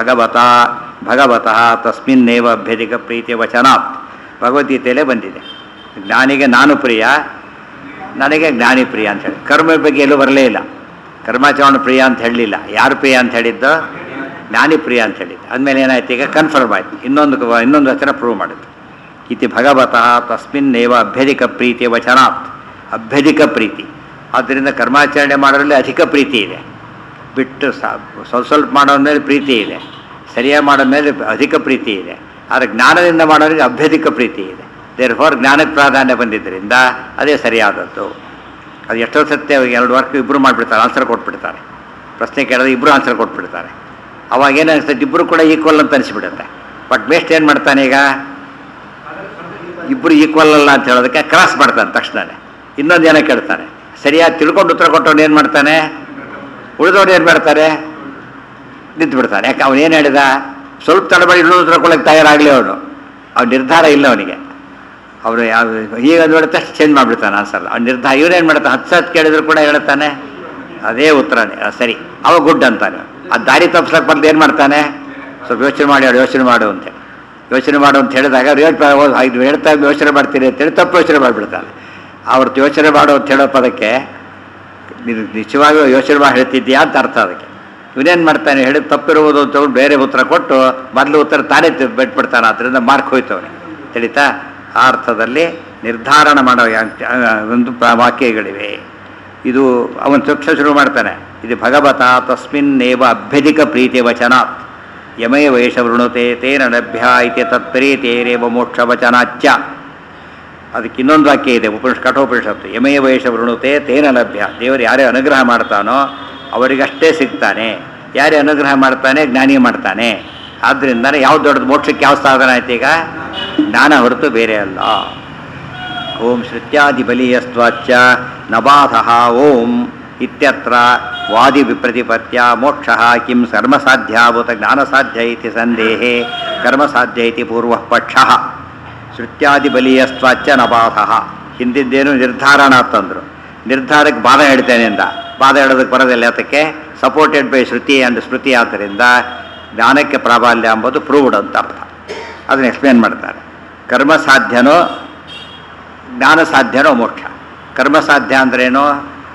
ಭಗವತಃ ತಸ್ಮಿನ್ನೇವ ಅಭ್ಯಧಿಕ ಪ್ರೀತಿ ವಚನಾತ್. ಭಗವದ್ಗೀತೆಯಲ್ಲೇ ಬಂದಿದೆ. ಜ್ಞಾನಿಗೆ ನಾನು ಪ್ರಿಯ, ನನಗೆ ಜ್ಞಾನಿ ಪ್ರಿಯ ಅಂತ ಹೇಳಿ. ಕರ್ಮ ಬಗ್ಗೆ ಎಲ್ಲೂ ಬರಲೇ ಇಲ್ಲ. ಕರ್ಮಾಚರಣ ಪ್ರಿಯ ಅಂತ ಹೇಳಲಿಲ್ಲ. ಯಾರು ಪ್ರಿಯ ಅಂತ ಹೇಳಿದ್ದು? ಜ್ಞಾನಿ ಪ್ರಿಯ ಅಂತ ಹೇಳಿದ್ದು. ಅಂದಮೇಲೆ ಏನಾಯ್ತು? ಈಗ ಕನ್ಫರ್ಮ್ ಆಯಿತು. ಇನ್ನೊಂದು ವಚನ ಪ್ರೂವ್ ಮಾಡಿದ್ದು. ಇತಿ ಭಗವತಃ ತಸ್ಮಿನ್ನೇವ ಅಭ್ಯಧಿಕ ಪ್ರೀತಿ ವಚನಾತ್. ಅಭ್ಯಧಿಕ ಪ್ರೀತಿ. ಆದ್ದರಿಂದ ಕರ್ಮಾಚರಣೆ ಮಾಡೋದ್ರಲ್ಲಿ ಅಧಿಕ ಪ್ರೀತಿ ಇದೆ. ಬಿಟ್ಟು ಸ್ವಲ್ಪ ಮಾಡೋದ ಮೇಲೆ ಪ್ರೀತಿ ಇದೆ, ಸರಿಯಾಗಿ ಮಾಡೋದ ಮೇಲೆ ಅಧಿಕ ಪ್ರೀತಿ ಇದೆ. ಆದರೆ ಜ್ಞಾನದಿಂದ ಮಾಡೋರಿಗೆ ಅಭ್ಯಧಿಕ ಪ್ರೀತಿ ಇದೆ. ದೇರ್ ಫಾರ್ ಜ್ಞಾನಕ್ಕೆ ಪ್ರಾಧಾನ್ಯ ಬಂದಿದ್ದರಿಂದ ಅದೇ ಸರಿಯಾದದ್ದು. ಅದು ಎಷ್ಟೋ ಸತ್ಯ ಎರಡು ವರ್ಕ್ ಇಬ್ಬರು ಮಾಡಿಬಿಡ್ತಾರೆ, ಆನ್ಸರ್ ಕೊಟ್ಬಿಡ್ತಾರೆ. ಪ್ರಶ್ನೆ ಕೇಳಿದ್ರೆ ಇಬ್ಬರು ಆನ್ಸರ್ ಕೊಟ್ಬಿಡ್ತಾರೆ. ಅವಾಗ ಏನಿಸ್ತದೆ? ಇಬ್ಬರು ಕೂಡ ಈಕ್ವಲ್ ಅಂತ ಅನಿಸ್ಬಿಡುತ್ತೆ. ಬಟ್ ಬೇಸ್ಟ್ ಏನು ಮಾಡ್ತಾನೆ ಈಗ ಇಬ್ಬರು ಈಕ್ವಲ್ ಅಲ್ಲ ಅಂತ ಹೇಳೋದಕ್ಕೆ ಕ್ರಾಸ್ ಮಾಡ್ತಾನೆ ತಕ್ಷಣನೇ. ಇನ್ನೊಂದು ಏನೋ ಕೇಳ್ತಾನೆ, ಸರಿಯಾಗಿ ತಿಳ್ಕೊಂಡು ಉತ್ತರ ಕೊಟ್ಟವನು ಏನು ಮಾಡ್ತಾನೆ, ಉಳಿದವ್ರು ಏನು ಮಾಡ್ತಾರೆ, ನಿಂತು ಬಿಡ್ತಾನೆ. ಯಾಕೆ ಅವನೇನು ಹೇಳಿದ, ಸ್ವಲ್ಪ ತಡಬಡಿ ಇನ್ನೊಂದು ಉತ್ತರ ಕೊಡೋಕ್ಕೆ ತಯಾರಾಗಲಿ ಅವನು, ಅವ್ನ ನಿರ್ಧಾರ ಇಲ್ಲ ಅವನಿಗೆ. ಅವರು ಯಾವ ಈಗ ನೋಡಿ ತಕ್ಷಣ ಚೇಂಜ್ ಮಾಡಿಬಿಡ್ತಾನೆ ಆನ್ಸರ್. ಅವ್ನು ನಿರ್ಧಾರ ಇವನೇನು ಮಾಡ್ತಾನೆ, 10 ಕೇಳಿದ್ರು ಕೂಡ ಹೇಳ್ತಾನೆ ಅದೇ ಉತ್ತರನೇ, ಸರಿ ಅವ ಗುಡ್ ಅಂತಾನೆ. ಅದು ದಾರಿ ತಪ್ಪಿಸ್ಲಕ್ಕೆ ಬಂದು ಏನು ಮಾಡ್ತಾನೆ, ಸ್ವಲ್ಪ ಯೋಚನೆ ಮಾಡಿ ಯೋಚನೆ ಮಾಡು ಅಂತೇಳಿ ಯೋಚನೆ ಮಾಡು ಅಂತ ಹೇಳಿದಾಗ ಇದು ಹೇಳ್ತಾ ಯೋಚನೆ ಮಾಡ್ತೀರಿ ಅಂತೇಳಿ ತಪ್ಪು ಯೋಚನೆ ಮಾಡಿಬಿಡ್ತಾನೆ. ಅವ್ರದ್ದು ಯೋಚನೆ ಮಾಡು ಅಂತ ಹೇಳೋ ಪದಕ್ಕೆ ನೀನು ನಿಜವಾಗಿ ಯೋಚನೆ ಮಾಡಿ ಹೇಳ್ತಿದ್ದೀಯಾ ಅಂತ ಅರ್ಥ. ಅದಕ್ಕೆ ಇವನೇನು ಮಾಡ್ತಾನೆ ಹೇಳಿ ತಪ್ಪಿರುವುದು ಅಂತ ಬೇರೆ ಉತ್ತರ ಕೊಟ್ಟು ಮೊದಲು ಉತ್ತರ ತಾನೇ ಬಿಟ್ಬಿಡ್ತಾನೆ. ಅದರಿಂದ ಮಾರ್ಕ್ ಹೋಯ್ತವನೆ ತಿಳಿತಾ. ಆ ಅರ್ಥದಲ್ಲಿ ನಿರ್ಧಾರಣ ಮಾಡೋ ಒಂದು ವಾಕ್ಯಗಳಿವೆ. ಇದು ಅವನು ತಕ್ಷಣ ಶುರು ಮಾಡ್ತಾನೆ, ಇದು ಭಗವತ ತಸ್ಮಿನ್ನೇವ ಅಭ್ಯಧಿಕ ಪ್ರೀತಿ ವಚನಾತ್ ಯಮೇ ವೈಷ ವೃಣುತೆ ತೇನ ಲಭ್ಯ ಇತಿ ತತ್ಪ್ರೀತೇರೇವ ಮೋಕ್ಷ ವಚನಾಚ್ಯ. ಅದಕ್ಕೆ ಇನ್ನೊಂದು ವಾಕ್ಯ ಇದೆ ಕಠೋಪನಿಷತ್ತು, ಯಮೇ ವೈಷ ವೃಣುತೆ ತೇನ ಲಭ್ಯ. ದೇವರು ಯಾರೇ ಅನುಗ್ರಹ ಮಾಡ್ತಾನೋ ಅವರಿಗಷ್ಟೇ ಸಿಗ್ತಾನೆ, ಯಾರೇ ಅನುಗ್ರಹ ಮಾಡ್ತಾನೆ ಜ್ಞಾನಿ ಮಾಡ್ತಾನೆ. ಆದ್ದರಿಂದ ಯಾವ್ದು ದೊಡ್ಡದು, ಮೋಕ್ಷಕ್ಕೆ ಯಾವ ಸಾಧನ ಆಯ್ತು ಈಗ, ಜ್ಞಾನ ಹೊರತು ಬೇರೆ ಅಲ್ಲ. ಓಂ ಶ್ರುತ್ಯಾದಿ ಬಲೀಯಸ್ತ್ವಾಚ ನಬಾಧ ಓಂ ಇತ್ಯತ್ರ ವಾದಿ ವಿಪ್ರತಿಪತ್ಯ ಮೋಕ್ಷ ಕಿಂ ಕರ್ಮಸಾಧ್ಯಾಭೂತ ಜ್ಞಾನಸಾಧ್ಯ ಇತಿ ಸಂದೇಹೇ ಕರ್ಮಸಾಧ್ಯ ಇತಿ ಪೂರ್ವ ಪಕ್ಷ. ಶ್ರುತ್ಯಾದಿ ಬಲೀಯಸ್ತ್ವಾಚ ನಬಾಧ ಹಿಂದಿದ್ದೇನು ನಿರ್ಧಾರಣ ಅಂತಂದರು. ನಿರ್ಧಾರಕ್ಕೆ ಬಾಧ ಹೇಳ್ತೇನೆ ಅಂದ, ಬಾಧ ಹೇಳೋದಕ್ಕೆ ಬರೋದಿಲ್ಲ. ಅದಕ್ಕೆ supported by Shruti and Smriti. ಆದ್ದರಿಂದ ಜ್ಞಾನಕ್ಕೆ ಪ್ರಾಬಲ್ಯ ಎಂಬುದು ಪ್ರೂವ್ಡ್ ಅಂತ ಅರ್ಥ. ಅದನ್ನು ಎಕ್ಸ್ಪ್ಲೇನ್ ಮಾಡ್ತಾರೆ. ಕರ್ಮ ಸಾಧ್ಯನೋ ಜ್ಞಾನ ಸಾಧ್ಯನೋ ಮೋಕ್ಷ. ಕರ್ಮ ಸಾಧ್ಯ ಅಂದ್ರೇನು,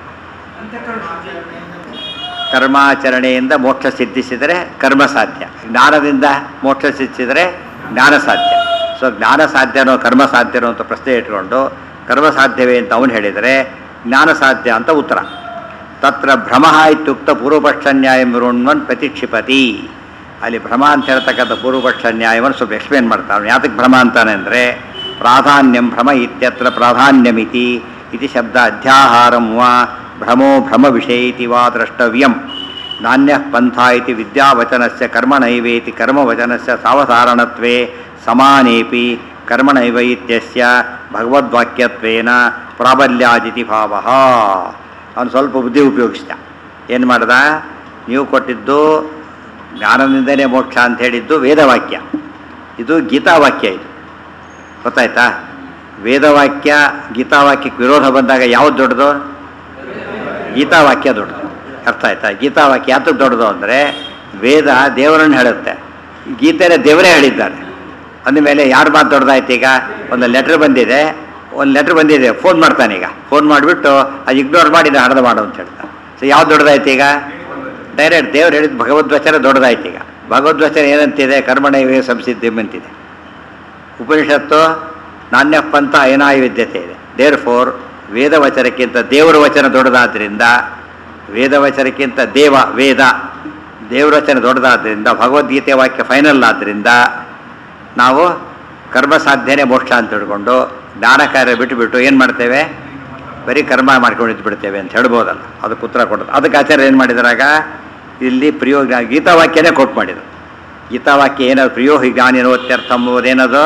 ಕರ್ಮಾಚರಣೆಯಿಂದ ಮೋಕ್ಷ ಸಿದ್ಧಿಸಿದರೆ ಕರ್ಮ ಸಾಧ್ಯ, ಜ್ಞಾನದಿಂದ ಮೋಕ್ಷ ಸಿದ್ಧಿಸಿದರೆ ಜ್ಞಾನ ಸಾಧ್ಯ. ಸೊ ಜ್ಞಾನ ಸಾಧ್ಯನೋ ಕರ್ಮ ಸಾಧ್ಯನೋ ಅಂತ ಪ್ರಶ್ನೆ ಇಟ್ಕೊಂಡು ಕರ್ಮ ಸಾಧ್ಯವೇ ಅಂತ ಅವನು ಹೇಳಿದರೆ ಜ್ಞಾನ ಸಾಧ್ಯ ಅಂತ ಉತ್ತರ. ತತ್ರ ಭ್ರಮ ಇತ್ಯುಕ್ತ ಪೂರ್ವಪಕ್ಷ ನ್ಯಾಯ ಮೃಣ್ವನ್ ಪ್ರತಿಕ್ಷಿಪತಿ. ಅಲ್ಲಿ ಭ್ರಮ ಅಂತ ಹೇಳ್ತಕ್ಕಂಥ ಪೂರ್ವಪಕ್ಷ ನ್ಯಾಯವನ್ನು ಸ್ವಲ್ಪ ಎಕ್ಸ್ಪ್ಲೇನ್ ಮಾಡ್ತಾನೆ. ಯಾತಕ್ಕೆ ಭ್ರಮ ಅಂತಾನೆ ಅಂದರೆ, ಪ್ರಾಧಾನ್ಯಂ ಭ್ರಮ ಇತ್ಯತ್ರ ಪ್ರಾಧಾನ್ಯಮಿತಿ ಇತಿ ಶಬ್ದ ಅಧ್ಯಾಹಾರಂ ವಾ ಭ್ರಮೋ ಭ್ರಮ ವಿಷಯ ಇತಿ ವಾ ದ್ರಷ್ಟವ್ಯಂ. ನಾಣ್ಯ ಪಂಥ ಇತಿ ವಿದ್ಯಾವಚನಸ್ಯ ಕರ್ಮಣೈವೇತಿ ಕರ್ಮವಚನಸ್ಯ ಸಾವಧಾರಣತ್ವೇ ಸಮಾನೇಪಿ ಕರ್ಮಣೈವ ಇತ್ಯಸ್ಯ ಭಗವದ್ವಾಕ್ಯತ್ವೇನ ಪ್ರಾಬಲ್ಯಾದಿತಿ ಭಾವಃ. ಅವನು ಸ್ವಲ್ಪ ಬುದ್ಧಿ ಉಪಯೋಗಿಸಿದ. ಏನು ಮಾಡ್ದ, ನೀವು ಕೊಟ್ಟಿದ್ದು ಜ್ಞಾನದಿಂದಲೇ ಮೋಕ್ಷ ಅಂತ ಹೇಳಿದ್ದು ವೇದವಾಕ್ಯ, ಇದು ಗೀತಾವಾಕ್ಯ. ಇದು ಗೊತ್ತಾಯ್ತಾ? ವೇದವಾಕ್ಯ ಗೀತಾವಾಕ್ಯಕ್ಕೆ ವಿರೋಧ ಬಂದಾಗ ಯಾವುದು ದೊಡ್ಡದು? ಗೀತಾವಾಕ್ಯ ದೊಡ್ಡದು. ಅರ್ಥ ಆಯ್ತಾ? ಗೀತಾವಾಕ್ಯ ಯಾತಕ್ಕೆ ದೊಡ್ಡದು ಅಂದರೆ, ವೇದ ದೇವರನ್ನು ಹೇಳುತ್ತೆ, ಗೀತೆನೇ ದೇವರೇ ಹೇಳಿದ್ದಾರೆ. ಅಂದಮೇಲೆ ಯಾರ ಮಾತು ದೊಡ್ಡದಾಯ್ತು? ಈಗ ಒಂದು ಲೆಟ್ರ್ ಬಂದಿದೆ, ಫೋನ್ ಮಾಡ್ತಾನೆ. ಈಗ ಫೋನ್ ಮಾಡಿಬಿಟ್ಟು ಅದು ಇಗ್ನೋರ್ ಮಾಡಿ ನಾನು ಹರಿದು ಮಾಡು ಅಂತ ಹೇಳ್ತಾನೆ. ಸೊ ಯಾವ್ದು ದೊಡ್ಡದಾಯ್ತು? ಈಗ ಡೈರೆಕ್ಟ್ ದೇವ್ರು ಹೇಳಿದ ಭಗವದ್ವಚನ ದೊಡ್ಡದಾಯ್ತು. ಈಗ ಭಗವದ್ವಚನ ಏನಂತಿದೆ? ಕರ್ಮಣೈವೇ ಸಂಸಿದ್ಧಿ ಅಂತಿದೆ. ಉಪನಿಷತ್ತು ನಾಣ್ಯ ಪಂಥ ಏನಾಯ ವಿದ್ಯತೆ ಇದೆ. ದೇರ್ ಫೋರ್ ವೇದವಚನಕ್ಕಿಂತ ದೇವರ ವಚನ ದೊಡ್ಡದಾದ್ದರಿಂದ, ವೇದವಚನಕ್ಕಿಂತ ದೇವರ ವಚನ ದೊಡ್ಡದಾದ್ದರಿಂದ ಭಗವದ್ಗೀತೆ ವಾಕ್ಯ ಫೈನಲ್ ಆದ್ದರಿಂದ ನಾವು ಕರ್ಮ ಸಾಧ್ಯನೇ ಮೋಕ್ಷ ಅಂತ ತಿಳ್ಕೊಂಡು ಜ್ಞಾನ ಕಾರ್ಯ ಬಿಟ್ಟುಬಿಟ್ಟು ಏನು ಮಾಡ್ತೇವೆ, ಬರೀ ಕರ್ಮ ಮಾಡ್ಕೊಂಡು ಬಿಡ್ತೇವೆ ಅಂತ ಹೇಳ್ಬೋದಲ್ಲ. ಅದಕ್ಕೆ ಉತ್ತರ ಕೊಡೋದು. ಅದಕ್ಕೆ ಆಚಾರ್ಯ ಏನು ಮಾಡಿದ್ರಾಗ ಇಲ್ಲಿ ಗೀತಾವಾಕ್ಯನೇ ಕೋಟ್ ಮಾಡಿದರು. ಗೀತಾವಾಕ್ಯ ಏನದು? ಪ್ರಿಯೋ ಹಿ ಜ್ಞಾನಿನೋತ್ಯರ್ಥ ಎಂಬುದೇನದು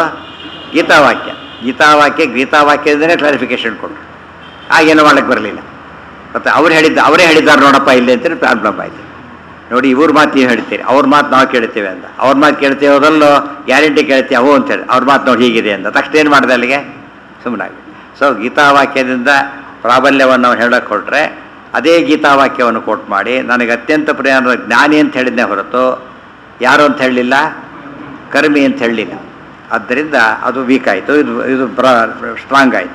ಗೀತಾವಾಕ್ಯದಿಂದಲೇ ಕ್ಲಾರಿಫಿಕೇಶನ್ ಕೊಟ್ಟರು. ಆಗೇನು ಮಾಡಕ್ಕೆ ಬರಲಿಲ್ಲ. ಮತ್ತು ಅವರೇ ಹೇಳಿದ್ದಾರೆ ನೋಡಪ್ಪ ಇಲ್ಲಿ ಅಂತೇಳಿ ಪ್ರಾಬ್ಲಮ್ ಆಯಿತು. ನೋಡಿ, ಇವ್ರ ಮಾತು ನೀವು ಹೇಳ್ತೀರಿ, ಅವ್ರ ಮಾತು ನಾವು ಕೇಳ್ತೇವೆ ಅಂತ. ಅವ್ರ ಮಾತು ಕೇಳ್ತೇವೋದಲ್ಲೋ ಗ್ಯಾರಂಟಿ ಕೇಳ್ತೀವಿ ಅವು ಅಂತೇಳಿ, ಅವ್ರ ಮಾತು ನೋಡಿ ಹೀಗಿದೆ ಅಂತ ತಕ್ಷಣ ಏನು ಮಾಡಿದೆ ಅಲ್ಲಿಗೆ ಸುಮ್ಮನಾಗಿ. ಸೊ ಗೀತಾವಾಕ್ಯದಿಂದ ಪ್ರಾಬಲ್ಯವನ್ನು ನಾವು ಹೇಳಕ್ಕೆ ಕೊಟ್ಟರೆ ಅದೇ ಗೀತಾವಾಕ್ಯವನ್ನು ಕೋಟ್ ಮಾಡಿ ನನಗೆ ಅತ್ಯಂತ ಪ್ರಿಯವಾದ ಜ್ಞಾನಿ ಅಂತ ಹೇಳಿದ್ನೇ ಹೊರತು ಯಾರು ಅಂತ ಹೇಳಲಿಲ್ಲ, ಕರ್ಮಿ ಅಂತ ಹೇಳಲಿಲ್ಲ. ಆದ್ದರಿಂದ ಅದು ವೀಕ್ ಆಯಿತು, ಇದು ಸ್ಟ್ರಾಂಗ್ ಆಯಿತು.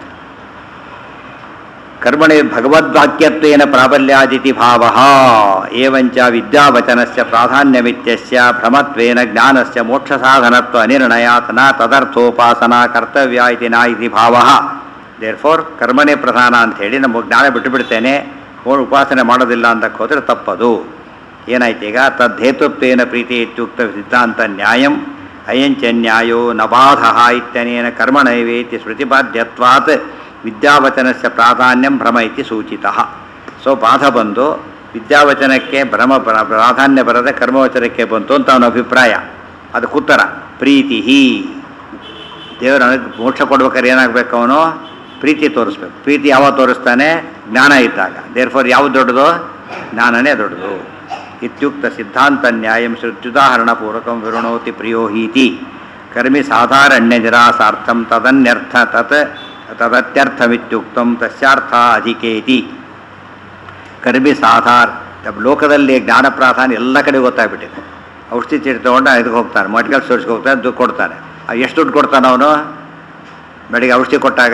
ಕರ್ಮಣೆ ಭಗವದ್ವಾಕ್ಯತ್ವೇನ ಪ್ರಾಬಲ್ಯಾದಿತಿ ಭಾವಃ ಏವಂಚ ವಿದ್ಯಾವಚನಸ್ಯ ಪ್ರಾಧಾನ್ಯಮಿತ್ಯಸ್ಯ ಭ್ರಮತ್ವೇನ ಜ್ಞಾನಸ್ಯ ಮೋಕ್ಷ ಸಾಧನತ್ವ ಅನಿರ್ಣಯಾತ್ ನ ತದರ್ಥೋಪಾಸನಾ ಕರ್ತವ್ಯ ಇತಿ ನ ಇತಿ ಭಾವಃ. ದೇರ್ಫೋರ್ ಕರ್ಮನೇ ಪ್ರಧಾನ ಅಂಥೇಳಿ ನಮ್ಮ ಜ್ಞಾನ ಬಿಟ್ಟುಬಿಡ್ತೇನೆ, ಉಪಾಸನೆ ಮಾಡೋದಿಲ್ಲ ಅಂತಕ್ಕೆ ಹೋದರೆ ತಪ್ಪದು. ಏನಾಯ್ತು ಈಗ? ತದ್ದೇತುತ್ವೇನ ಪ್ರೀತಿ ಇತ್ಯುಕ್ತ ಸಿದ್ಧಾಂತ ನ್ಯಾಯಂ ಅಯಂಚ ನ್ಯಾಯೋ ನಬಾಧ ಇತ್ಯನೇನ ಕರ್ಮಣೈವೇತಿ ಸ್ಮೃತಿಬಾಧ್ಯತ್ವಾತ್ ವಿದ್ಯಾವಚನಸ್ಯ ಪ್ರಾಧಾನ್ಯಂ ಭ್ರಮ ಇತಿ ಸೂಚಿತಃ. ಸೊ ಬಾಧ ಬಂದು ವಿದ್ಯಾವಚನಕ್ಕೆ ಪ್ರಾಧಾನ್ಯ ಬರದೆ ಕರ್ಮವಚನಕ್ಕೆ ಬಂತು ಅಂತ ಅವನ ಅಭಿಪ್ರಾಯ. ಅದಕ್ಕೆ ಉತ್ತರ ಪ್ರೀತಿ ದೇವರು ನನಗೆ ಮೋಕ್ಷ ಕೊಡ್ಬೇಕಾದ್ರೆ ಏನಾಗಬೇಕು, ಅವನು ಪ್ರೀತಿ ತೋರಿಸ್ಬೇಕು. ಪ್ರೀತಿ ಯಾವಾಗ ತೋರಿಸ್ತಾನೆ? ಜ್ಞಾನ ಇದ್ದಾಗ. ದೇರ್ಫೋರ್ ಯಾವುದು ದೊಡ್ಡದು? ಜ್ಞಾನನೇ ದೊಡ್ಡದು. ಇತ್ಯುಕ್ತ ಸಿದ್ಧಾಂತ ನ್ಯಾಯಂ ಶ್ರುತ್ಯುದಾಹರಣಪೂರ್ವಕಂ ವಿರುಣೋತಿ ಪ್ರಿಯೋ ಹೀತಿ ಕರ್ಮಿ ಸಾಧಾರಣ್ಯ ನಿರಾಸಾರ್ಥಂ ತದನ್ಯರ್ಥ ತದತ್ಯರ್ಥಮಿತ್ಯುಕ್ತಂ ತಸ್ಯಾರ್ಥ ಅಧಿಕೇತಿ. ಕರ್ಮಿ ಸಾಧಾರ ಲೋಕದಲ್ಲಿ ಜ್ಞಾನ ಪ್ರಾಧಾನ್ಯ ಎಲ್ಲ ಕಡೆ ಗೊತ್ತಾಗ್ಬಿಟ್ಟಿದೆ. ಔಷಧಿ ಚೀಟಿ ತೊಗೊಂಡು ಇದಕ್ಕೆ ಹೋಗ್ತಾನೆ, ಮೆಡಿಕಲ್ ಸ್ಟೋರ್ಸ್ಗೆ ಹೋಗ್ತಾನೆ, ದುಡ್ಡು ಕೊಡ್ತಾನೆ. ಎಷ್ಟು ದುಡ್ಡು ಕೊಡ್ತಾನೆ ಅವನು? ಬೆಳಿಗ್ಗೆ ಔಷಧಿ ಕೊಟ್ಟಾಗ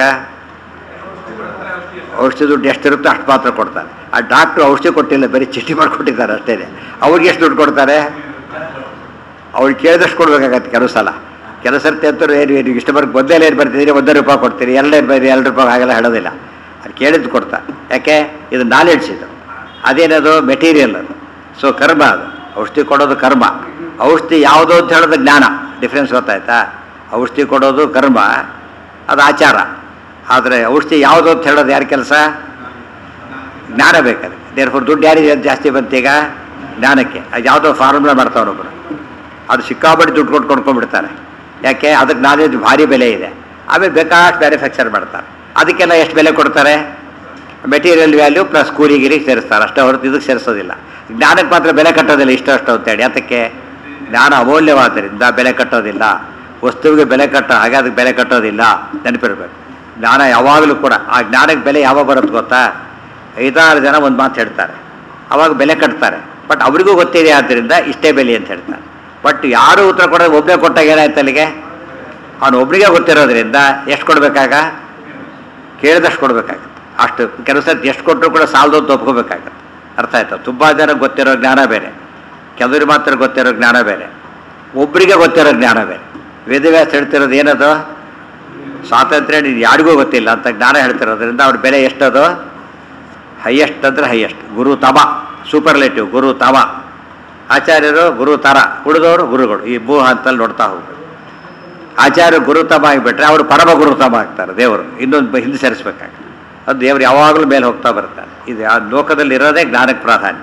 ಔಷಧಿ ದುಡ್ಡು ಎಷ್ಟಿರುತ್ತೋ ಅಷ್ಟು ಮಾತ್ರ ಕೊಡ್ತಾನೆ. ಆ ಡಾಕ್ಟ್ರು ಔಷಧಿ ಕೊಟ್ಟಿಲ್ಲ, ಬರೀ ಚೀಟಿ ಮಾಡಿಕೊಟ್ಟಿದ್ದಾರೆ ಅಷ್ಟೇ. ಅವ್ರಿಗೆ ಎಷ್ಟು ದುಡ್ಡು ಕೊಡ್ತಾರೆ? ಅವ್ರಿಗೆ ಕೇಳಿದಷ್ಟು ಕೊಡ್ಬೇಕಾಗತ್ತೆ. ಕೆಲವು ಸರ್ತಿ ಅಂತವ್ರು ಏನು ಇಷ್ಟು ಬರ್ಗೆ ಮೊದಲೇ ಏನು ಬರ್ತಿದ್ದೀರಿ, ₹1 ಕೊಡ್ತೀರಿ, ₹2 ಹಾಗೆಲ್ಲ ಹೇಳೋದಿಲ್ಲ. ಅದು ಕೇಳಿದ್ದು ಕೊಡ್ತಾರೆ. ಯಾಕೆ? ಇದು ನಾಲೆಡ್ಜ್, ಇದು ಅದೇನದು ಮೆಟೀರಿಯಲ್, ಅದು. ಸೊ ಕರ್ಮ, ಅದು ಔಷಧಿ ಕೊಡೋದು ಕರ್ಮ. ಔಷಧಿ ಯಾವುದೋ ಅಂತ ಹೇಳೋದು ಜ್ಞಾನ. ಡಿಫ್ರೆನ್ಸ್ ಗೊತ್ತಾಯ್ತಾ? ಔಷಧಿ ಕೊಡೋದು ಕರ್ಮ, ಅದು ಆಚಾರ. ಆದರೆ ಔಷಧಿ ಯಾವುದೋ ಅಂತ ಹೇಳೋದು ಯಾರ ಕೆಲಸ? ಜ್ಞಾನ ಬೇಕಾದ್ರೆ. ದೇರ್ಫೋರ್ ದುಡ್ಡು ಯಾರಿಗೆ ಜಾಸ್ತಿ ಬಂತೀಗ? ಜ್ಞಾನಕ್ಕೆ. ಅದು ಯಾವುದೋ ಫಾರ್ಮುಲಾ ಮಾಡ್ತಾವನೊಬ್ಬರು, ಅದು ಸಿಕ್ಕಾಪಟ್ಟೆ ದುಡ್ಡು ಕೊಟ್ಟು ಕೊಂಡ್ಕೊಂಡ್ಬಿಡ್ತಾರೆ. ಯಾಕೆ? ಅದಕ್ಕೆ ನಾಲೆಜ್ ಭಾರಿ ಬೆಲೆ ಇದೆ. ಆಮೇಲೆ ಬೇಕಾಷ್ಟು ಮ್ಯಾನುಫ್ಯಾಕ್ಚರ್ ಮಾಡ್ತಾರೆ. ಅದಕ್ಕೆಲ್ಲ ಎಷ್ಟು ಬೆಲೆ ಕೊಡ್ತಾರೆ? ಮೆಟೀರಿಯಲ್ ವ್ಯಾಲ್ಯೂ ಪ್ಲಸ್ ಕೂಲಿಗಿರಿಗೆ ಸೇರಿಸ್ತಾರೆ, ಅಷ್ಟೇ ಹೊರತು ಇದಕ್ಕೆ ಸೇರಿಸೋದಿಲ್ಲ. ಜ್ಞಾನಕ್ಕೆ ಮಾತ್ರ ಬೆಲೆ ಕಟ್ಟೋದಿಲ್ಲ, ಇಷ್ಟು ಅಂತೇಳಿ. ಅದಕ್ಕೆ ಜ್ಞಾನ ಅಮೂಲ್ಯವಾದ್ದರಿಂದ ಬೆಲೆ ಕಟ್ಟೋದಿಲ್ಲ. ವಸ್ತುವಿಗೆ ಬೆಲೆ ಹಾಗೆ ಅದಕ್ಕೆ ಬೆಲೆ ಕಟ್ಟೋದಿಲ್ಲ, ನೆನಪಿರ್ಬೇಕು. ಜ್ಞಾನ ಯಾವಾಗಲೂ ಕೂಡ ಆ ಜ್ಞಾನಕ್ಕೆ ಬೆಲೆ ಯಾವಾಗ ಬರುತ್ತೆ ಗೊತ್ತಾ? 5-6 ಜನ ಒಂದು ಮಾತು ಹೇಳ್ತಾರೆ, ಅವಾಗ ಬೆಲೆ ಕಟ್ತಾರೆ. ಬಟ್ ಅವರಿಗೂ ಗೊತ್ತಿದೆ, ಆದ್ದರಿಂದ ಇಷ್ಟೇ ಬೆಲೆ ಅಂತ ಹೇಳ್ತಾರೆ. ಬಟ್ ಯಾರೂ ಉತ್ತರ ಕೊಡೋದು ಒಬ್ಬನೇ ಕೊಟ್ಟಾಗ ಏನಾಯ್ತು ಅಲ್ಲಿಗೆ? ಅವನು ಒಬ್ಬರಿಗೆ ಗೊತ್ತಿರೋದ್ರಿಂದ ಎಷ್ಟು ಕೊಡಬೇಕಾಗ? ಕೇಳಿದಷ್ಟು ಕೊಡಬೇಕಾಗತ್ತೆ. ಅಷ್ಟು ಕೆಲಸ ಎಷ್ಟು ಕೊಟ್ಟರು ಕೂಡ ಸಾಲದೊತ್ತು ಒಪ್ಕೋಬೇಕಾಗತ್ತೆ. ಅರ್ಥ ಆಯ್ತಾ? ತುಂಬ ಜನ ಗೊತ್ತಿರೋ ಜ್ಞಾನ ಬೇರೆ, ಕೆಲವರಿಗೆ ಮಾತ್ರ ಗೊತ್ತಿರೋ ಜ್ಞಾನ ಬೇರೆ, ಒಬ್ಬರಿಗೆ ಗೊತ್ತಿರೋ ಜ್ಞಾನ ಬೇರೆ. ವೇದವ್ಯಾಸ ಹೇಳ್ತಿರೋದು ಏನದು? ಸ್ವಾತಂತ್ರ್ಯ ಯಾರಿಗೂ ಗೊತ್ತಿಲ್ಲ ಅಂತ ಜ್ಞಾನ ಹೇಳ್ತಿರೋದ್ರಿಂದ ಅವ್ರ ಬೆಲೆ ಎಷ್ಟದು? ಹೈಯೆಸ್ಟ್ ಅಂದರೆ ಹೈಯೆಸ್ಟ್. ಗುರು ತಮ, ಸೂಪರ್ಲೇಟಿವ್, ಗುರು ತಮ. ಆಚಾರ್ಯರು ಗುರು ತರ, ಉಳಿದವರು ಗುರುಗಳು. ಈ ಹಂತಲ್ಲಿ ನೋಡ್ತಾ ಹೋಗ್ಬೇಕು. ಆಚಾರ್ಯ ಗುರುತಮ ಆಗಿಬಿಟ್ರೆ ಅವರು ಪರಮ ಗುರುತಮ ಆಗ್ತಾರೆ. ದೇವರು ಇನ್ನೊಂದು ಹಿಂದೆ ಸೇರಿಸ್ಬೇಕಾಗ್ತದೆ. ಅದು ದೇವರು ಯಾವಾಗಲೂ ಮೇಲೆ ಹೋಗ್ತಾ ಬರ್ತಾರೆ. ಇದು ಆ ಲೋಕದಲ್ಲಿ ಇರೋದೇ ಜ್ಞಾನಕ್ಕೆ ಪ್ರಾಧಾನ್ಯ.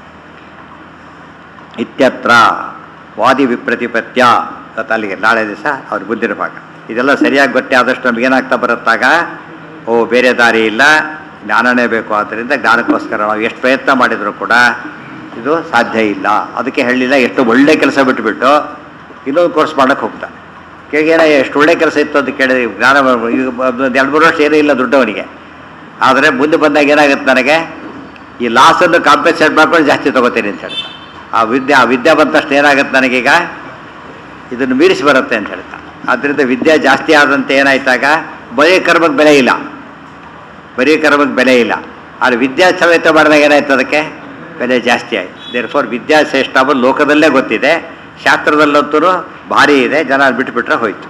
ಇತ್ಯತ್ರ ವಾದಿ ವಿಪ್ರತಿಪತ್ಯ ಅಂತ ಅಲ್ಲಿಗೆ ನಾಳೆ ದಿವಸ ಅವ್ರ ಬುದ್ಧಿರ ಭಾಗ. ಇದೆಲ್ಲ ಸರಿಯಾಗಿ ಗೊತ್ತೇ ಆದಷ್ಟು ನಮ್ಗೆ ಏನಾಗ್ತಾ ಬರುತ್ತಾಗ, ಬೇರೆ ದಾರಿ ಇಲ್ಲ, ಜ್ಞಾನನೇ ಬೇಕು. ಆದ್ದರಿಂದ ಜ್ಞಾನಕ್ಕೋಸ್ಕರ ನಾವು ಎಷ್ಟು ಪ್ರಯತ್ನ ಮಾಡಿದರೂ ಕೂಡ ಇದು ಸಾಧ್ಯ ಇಲ್ಲ. ಅದಕ್ಕೆ ಹೇಳಲಿಲ್ಲ, ಎಷ್ಟು ಒಳ್ಳೆ ಕೆಲಸ ಬಿಟ್ಟುಬಿಟ್ಟು ಇನ್ನೊಂದು ಕೋರ್ಸ್ ಮಾಡೋಕ್ಕೆ ಹೋಗ್ತಾನೆ. ಕೇಳಿಗೇನ ಎಷ್ಟು ಒಳ್ಳೆ ಕೆಲಸ ಇತ್ತು ಅಂತ ಕೇಳಿದ್ರೆ ಜ್ಞಾನ ಈಗ 2-3 ವರ್ಷ ಏನೂ ಇಲ್ಲ ದುಡ್ಡವನಿಗೆ. ಆದರೆ ಮುಂದೆ ಬಂದಾಗ ಏನಾಗುತ್ತೆ, ನನಗೆ ಈ ಲಾಸನ್ನು ಕಾಂಪೆನ್ಸೇಟ್ ಮಾಡ್ಕೊಂಡು ಜಾಸ್ತಿ ತೊಗೋತೀನಿ ಅಂತ ಹೇಳ್ತಾನೆ. ಆ ವಿದ್ಯೆ ಬಂದ ತಕ್ಷಣ ಏನಾಗುತ್ತೆ, ನನಗೀಗ ಇದನ್ನು ಮೀರಿಸಿ ಬರುತ್ತೆ ಅಂತ ಹೇಳ್ತಾನೆ. ಆದ್ದರಿಂದ ವಿದ್ಯೆ ಜಾಸ್ತಿ ಆದಂತೆ ಏನಾಯ್ತಾಗ ಬರೀ ಕರ್ಮಕ್ಕೆ ಬೆಲೆ ಇಲ್ಲ, ಬರೀ ಕರ್ಮಕ್ಕೆ ಬೆಲೆ ಇಲ್ಲ. ಆದರೆ ವಿದ್ಯಾ ಸಮೇತ ಮಾಡಿದಾಗ ಏನಾಯ್ತು, ಅದಕ್ಕೆ ಬೆಲೆ ಜಾಸ್ತಿ ಆಯಿತು. ದೇರ್ಫೋರ್ ವಿದ್ಯಾಶ್ರೇಷ್ಠ ಅನ್ನೋದು ಲೋಕದಲ್ಲೇ ಗೊತ್ತಿದೆ, ಶಾಸ್ತ್ರದಲ್ಲಂತೂ ಭಾರಿ ಇದೆ. ಜನ ಬಿಟ್ಟುಬಿಟ್ರೆ ಹೋಯ್ತು.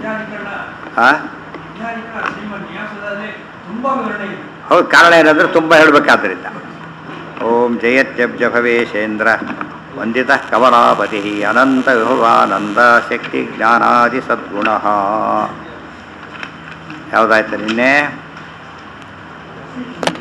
ಹೌದು, ಕಾರಣ ಏನಂದ್ರೆ ತುಂಬ ಹೇಳಬೇಕಾದ್ರಿಂದ. ಓಂ ಜಯತ್ಯಬ್ಜ ಭವೇಶೇಂದ್ರ ವಂದಿತ ಕಮಲಾಪತಿ ಅನಂತ ವಿಭವಾನಂದ ಶಕ್ತಿ ಜ್ಞಾನಾದಿ ಸದ್ಗುಣ. ಯಾವುದಾಯ್ತು ನಿನ್ನೆ?